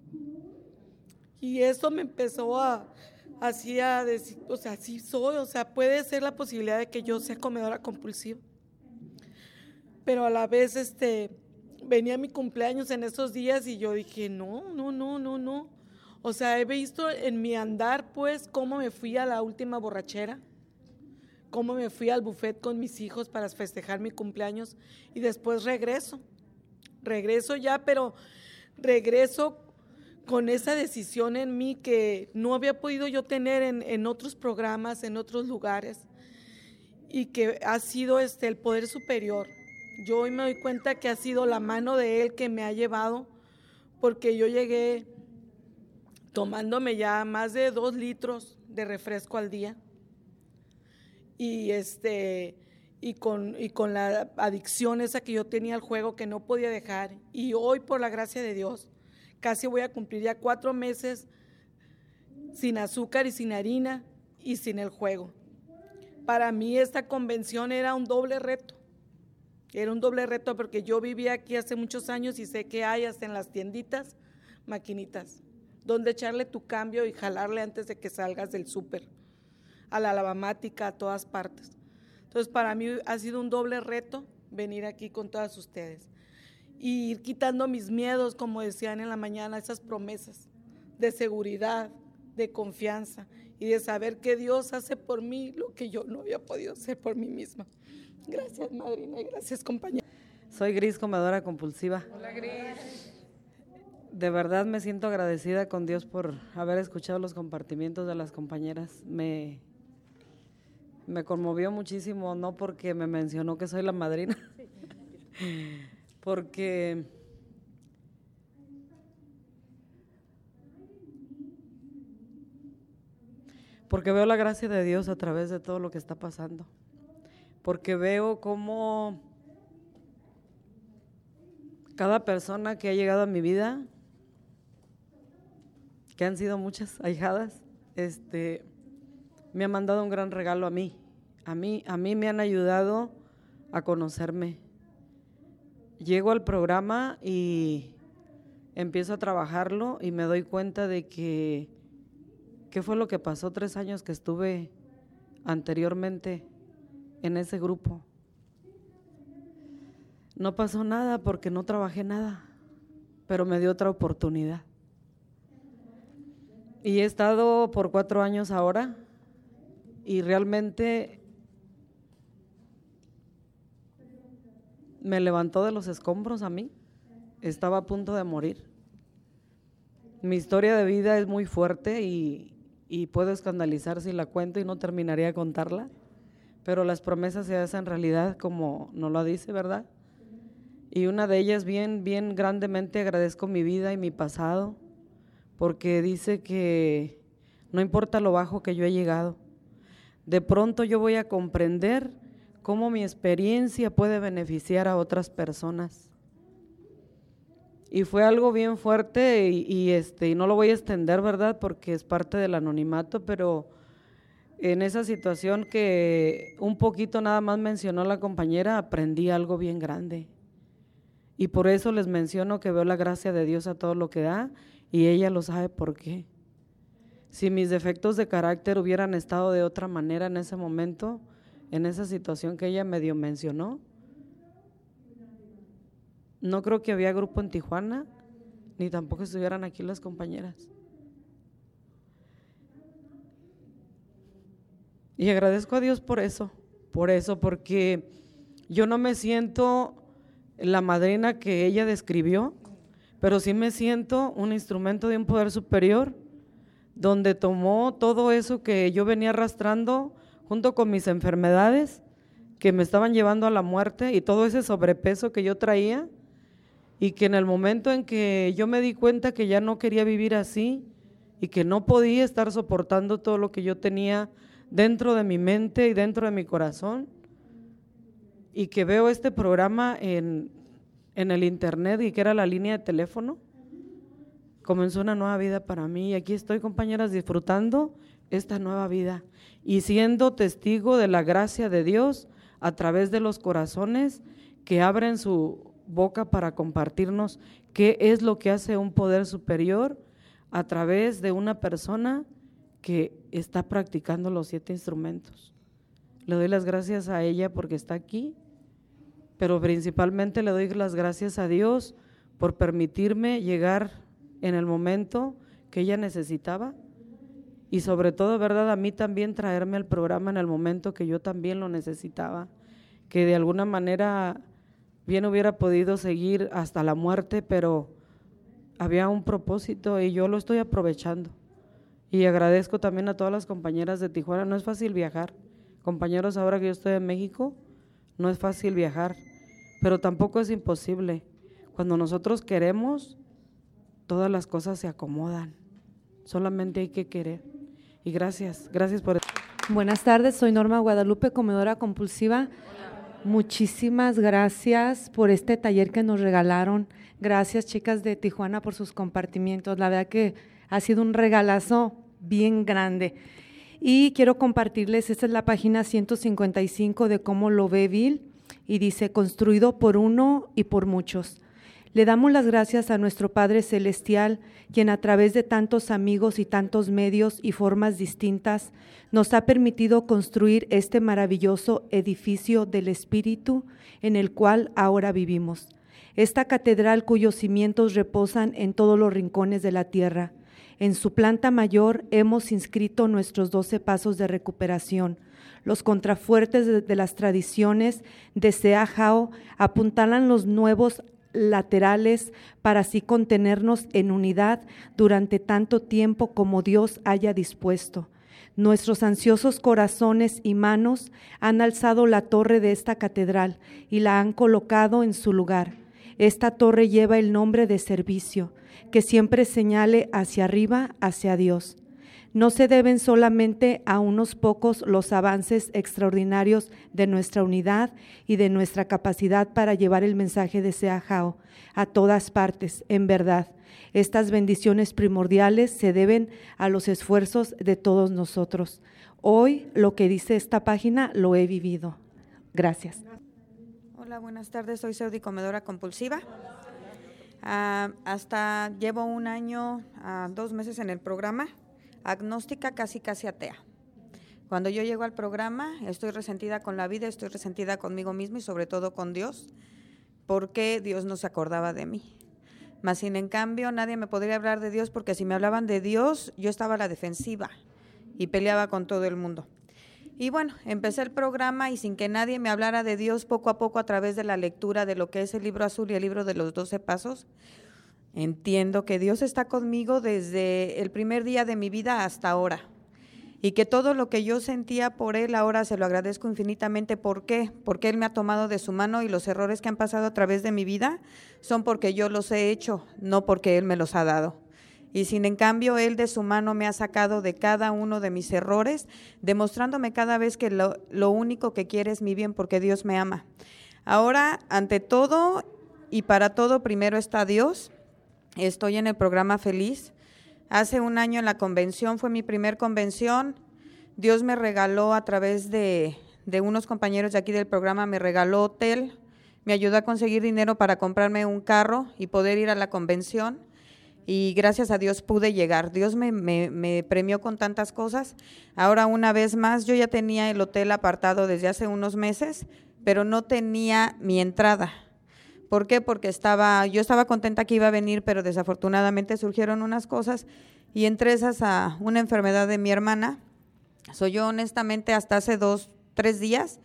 Y eso me empezó a, así a decir, o sea, sí soy, o sea, puede ser la posibilidad de que yo sea comedora compulsiva. Pero a la vez, este, venía mi cumpleaños en esos días y yo dije, no, no, no, no, no. O sea, he visto en mi andar, pues, cómo me fui a la última borrachera, cómo me fui al buffet con mis hijos para festejar mi cumpleaños, y después regreso, regreso ya, pero regreso con esa decisión en mí que no había podido yo tener en, en otros programas, en otros lugares, y que ha sido este, el poder superior. Yo hoy me doy cuenta que ha sido la mano de él que me ha llevado, porque yo llegué tomándome ya más de dos litros de refresco al día, y este y con, y con la adicción esa que yo tenía al juego que no podía dejar, y hoy por la gracia de Dios casi voy a cumplir ya cuatro meses sin azúcar y sin harina y sin el juego. Para mí esta convención era un doble reto, era un doble reto porque yo vivía aquí hace muchos años y sé que hay hasta en las tienditas maquinitas donde echarle tu cambio y jalarle antes de que salgas del súper, a la lavamática, a todas partes. Entonces para mí ha sido un doble reto venir aquí con todas ustedes y ir quitando mis miedos, como decían en la mañana, esas promesas de seguridad, de confianza y de saber que Dios hace por mí lo que yo no había podido hacer por mí misma. Gracias, madrina, y gracias, compañera. Soy Gris, comedora compulsiva. Hola, Gris. de verdad me siento agradecida con Dios por haber escuchado los compartimientos de las compañeras. Me, me conmovió muchísimo, no porque me mencionó que soy la madrina, porque porque veo la gracia de Dios a través de todo lo que está pasando, porque veo cómo cada persona que ha llegado a mi vida, que han sido muchas ahijadas, este, me ha mandado un gran regalo a mí, a mí, a mí me han ayudado a conocerme. Llego al programa y empiezo a trabajarlo y me doy cuenta de que ¿qué fue lo que pasó tres años que estuve anteriormente en ese grupo? No pasó nada porque no trabajé nada, pero me dio otra oportunidad. Y he estado por cuatro años ahora y realmente me levantó de los escombros a mí. Estaba a punto de morir. Mi historia de vida es muy fuerte y, y puedo escandalizar si la cuento y no terminaría de contarla, pero las promesas se hacen realidad como nos lo dice, ¿verdad? Y una de ellas, bien, bien grandemente agradezco mi vida y mi pasado, porque dice que no importa lo bajo que yo he llegado, de pronto yo voy a comprender cómo mi experiencia puede beneficiar a otras personas. Y fue algo bien fuerte y, y, este, y no lo voy a extender, ¿verdad? Porque es parte del anonimato, pero en esa situación que un poquito nada más mencionó la compañera, aprendí algo bien grande. Y por eso les menciono que veo la gracia de Dios a todo lo que da y ella lo sabe por qué. Si mis defectos de carácter hubieran estado de otra manera en ese momento, en esa situación que ella medio mencionó, no creo que había grupo en Tijuana, ni tampoco estuvieran aquí las compañeras. Y agradezco a Dios por eso, por eso, porque yo no me siento la madrina que ella describió, pero sí me siento un instrumento de un poder superior, donde tomó todo eso que yo venía arrastrando junto con mis enfermedades que me estaban llevando a la muerte y todo ese sobrepeso que yo traía, y que en el momento en que yo me di cuenta que ya no quería vivir así y que no podía estar soportando todo lo que yo tenía dentro de mi mente y dentro de mi corazón, y que veo este programa en, en el internet y que era la línea de teléfono, comenzó una nueva vida para mí y aquí estoy, compañeras, disfrutando esta nueva vida y siendo testigo de la gracia de Dios a través de los corazones que abren su boca para compartirnos qué es lo que hace un poder superior a través de una persona que está practicando los siete instrumentos. Le doy las gracias a ella porque está aquí, pero principalmente le doy las gracias a Dios por permitirme llegar en el momento que ella necesitaba y sobre todo, ¿verdad?, a mí también traerme al programa en el momento que yo también lo necesitaba, que de alguna manera bien hubiera podido seguir hasta la muerte, pero había un propósito y yo lo estoy aprovechando. Y agradezco también a todas las compañeras de Tijuana. No es fácil viajar, compañeros, ahora que yo estoy en México, no es fácil viajar, pero tampoco es imposible. Cuando nosotros queremos, todas las cosas se acomodan, solamente hay que querer. Y gracias, gracias por… Buenas tardes, soy Norma Guadalupe, comedora compulsiva. Muchísimas gracias por este taller que nos regalaron. Gracias, chicas de Tijuana, por sus compartimientos. La verdad que ha sido un regalazo bien grande. Y quiero compartirles, esta es la página ciento cincuenta y cinco de Cómo lo ve Bill, y dice: construido por uno y por muchos. Le damos las gracias a nuestro Padre Celestial, quien a través de tantos amigos y tantos medios y formas distintas nos ha permitido construir este maravilloso edificio del Espíritu en el cual ahora vivimos. Esta catedral cuyos cimientos reposan en todos los rincones de la tierra. En su planta mayor hemos inscrito nuestros doce pasos de recuperación. Los contrafuertes de, de las tradiciones de Seahao apuntalan los nuevos laterales para así contenernos en unidad durante tanto tiempo como Dios haya dispuesto. Nuestros ansiosos corazones y manos han alzado la torre de esta catedral y la han colocado en su lugar. Esta torre lleva el nombre de servicio, que siempre señale hacia arriba, hacia Dios. No se deben solamente a unos pocos los avances extraordinarios de nuestra unidad y de nuestra capacidad para llevar el mensaje de Seahao a todas partes, en verdad. Estas bendiciones primordiales se deben a los esfuerzos de todos nosotros. Hoy lo que dice esta página lo he vivido. Gracias. Hola, buenas tardes. Soy Seudi, comedora compulsiva. Uh, hasta llevo un año, uh, dos meses en el programa, agnóstica, casi casi atea. Cuando yo llego al programa, estoy resentida con la vida, estoy resentida conmigo misma y sobre todo con Dios, porque Dios no se acordaba de mí. Mas sin en cambio nadie me podría hablar de Dios, porque si me hablaban de Dios yo estaba a la defensiva y peleaba con todo el mundo. Y bueno, empecé el programa y sin que nadie me hablara de Dios, poco a poco a través de la lectura de lo que es el libro azul y el libro de los doce pasos, entiendo que Dios está conmigo desde el primer día de mi vida hasta ahora. Y que todo lo que yo sentía por Él ahora se lo agradezco infinitamente. ¿Por qué? Porque Él me ha tomado de su mano y los errores que han pasado a través de mi vida son porque yo los he hecho, no porque Él me los ha dado. Y sin en cambio Él de su mano me ha sacado de cada uno de mis errores, demostrándome cada vez que lo, lo único que quiere es mi bien, porque Dios me ama. Ahora, ante todo y para todo, primero está Dios. Estoy en el programa feliz. Hace un año en la convención, fue mi primer convención, Dios me regaló a través de, de unos compañeros de aquí del programa, me regaló hotel, me ayudó a conseguir dinero para comprarme un carro y poder ir a la convención, y gracias a Dios pude llegar. Dios me, me, me premió con tantas cosas. Ahora una vez más, yo ya tenía el hotel apartado desde hace unos meses, pero no tenía mi entrada. ¿Por qué? Porque estaba, yo estaba contenta que iba a venir, pero desafortunadamente surgieron unas cosas y entre esas a una enfermedad de mi hermana. Soy yo honestamente hasta hace dos, tres días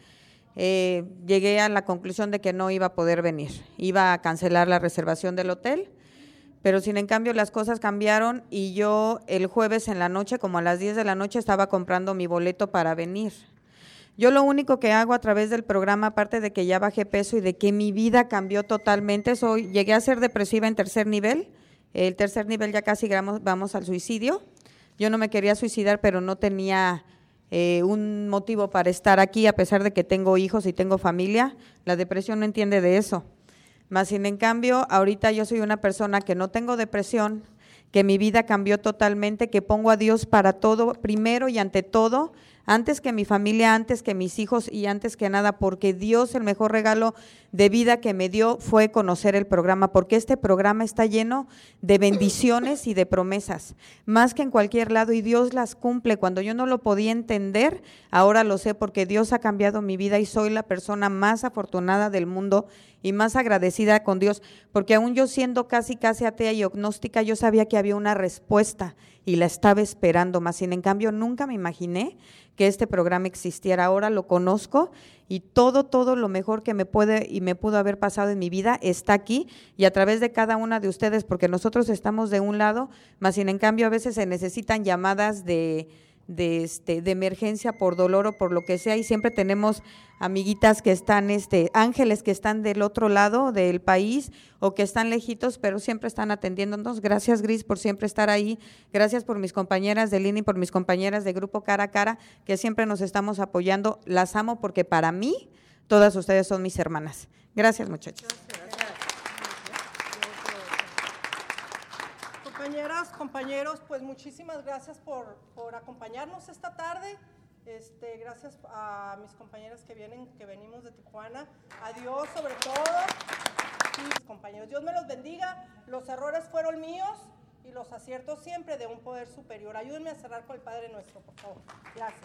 eh, llegué a la conclusión de que no iba a poder venir. Iba a cancelar la reservación del hotel, pero sin en cambio las cosas cambiaron y yo el jueves en la noche, como a las diez de la noche, estaba comprando mi boleto para venir. Yo lo único que hago a través del programa, aparte de que ya bajé peso y de que mi vida cambió totalmente, soy, llegué a ser depresiva en tercer nivel, el tercer nivel ya casi vamos, vamos al suicidio. Yo no me quería suicidar, pero no tenía eh, un motivo para estar aquí, a pesar de que tengo hijos y tengo familia. La depresión no entiende de eso. Más sin en cambio, ahorita yo soy una persona que no tengo depresión, que mi vida cambió totalmente, que pongo a Dios para todo, primero y ante todo, antes que mi familia, antes que mis hijos y antes que nada, porque Dios, el mejor regalo de vida que me dio fue conocer el programa, porque este programa está lleno de bendiciones y de promesas, más que en cualquier lado, y Dios las cumple. Cuando yo no lo podía entender, ahora lo sé, porque Dios ha cambiado mi vida y soy la persona más afortunada del mundo y más agradecida con Dios, porque aún yo siendo casi casi atea y agnóstica, yo sabía que había una respuesta y la estaba esperando, más sin en cambio nunca me imaginé que este programa existiera. Ahora lo conozco y todo, todo lo mejor que me puede y me pudo haber pasado en mi vida está aquí y a través de cada una de ustedes, porque nosotros estamos de un lado, más sin en cambio a veces se necesitan llamadas de de este de emergencia por dolor o por lo que sea, y siempre tenemos amiguitas que están, este ángeles que están del otro lado del país o que están lejitos, pero siempre están atendiéndonos. Gracias, Gris, por siempre estar ahí. Gracias por mis compañeras de línea y por mis compañeras de grupo Cara a Cara, que siempre nos estamos apoyando. Las amo porque para mí todas ustedes son mis hermanas. Gracias, muchachos. Compañeras, compañeros, pues muchísimas gracias por, por acompañarnos esta tarde. Este, gracias a mis compañeras que vienen, que venimos de Tijuana. A Dios sobre todo. Y mis compañeros, Dios me los bendiga. Los errores fueron míos y los aciertos siempre de un poder superior. Ayúdenme a cerrar con el Padre Nuestro, por favor. Gracias.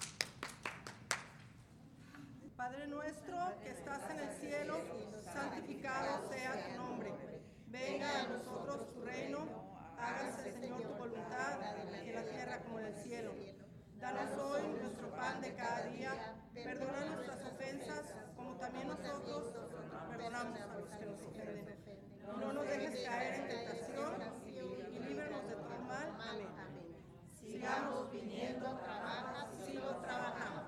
Padre nuestro que estás en el cielo, santificado sea tu nombre. Venga a nosotros tu reino. Hágase, Señor, tu voluntad, en la tierra como en el cielo. Danos hoy nuestro pan de cada día. Perdona nuestras ofensas, como también nosotros perdonamos a los que nos ofenden. No nos dejes caer en tentación y líbranos de todo mal. Amén. Sigamos viniendo, trabaja, sigo trabajando.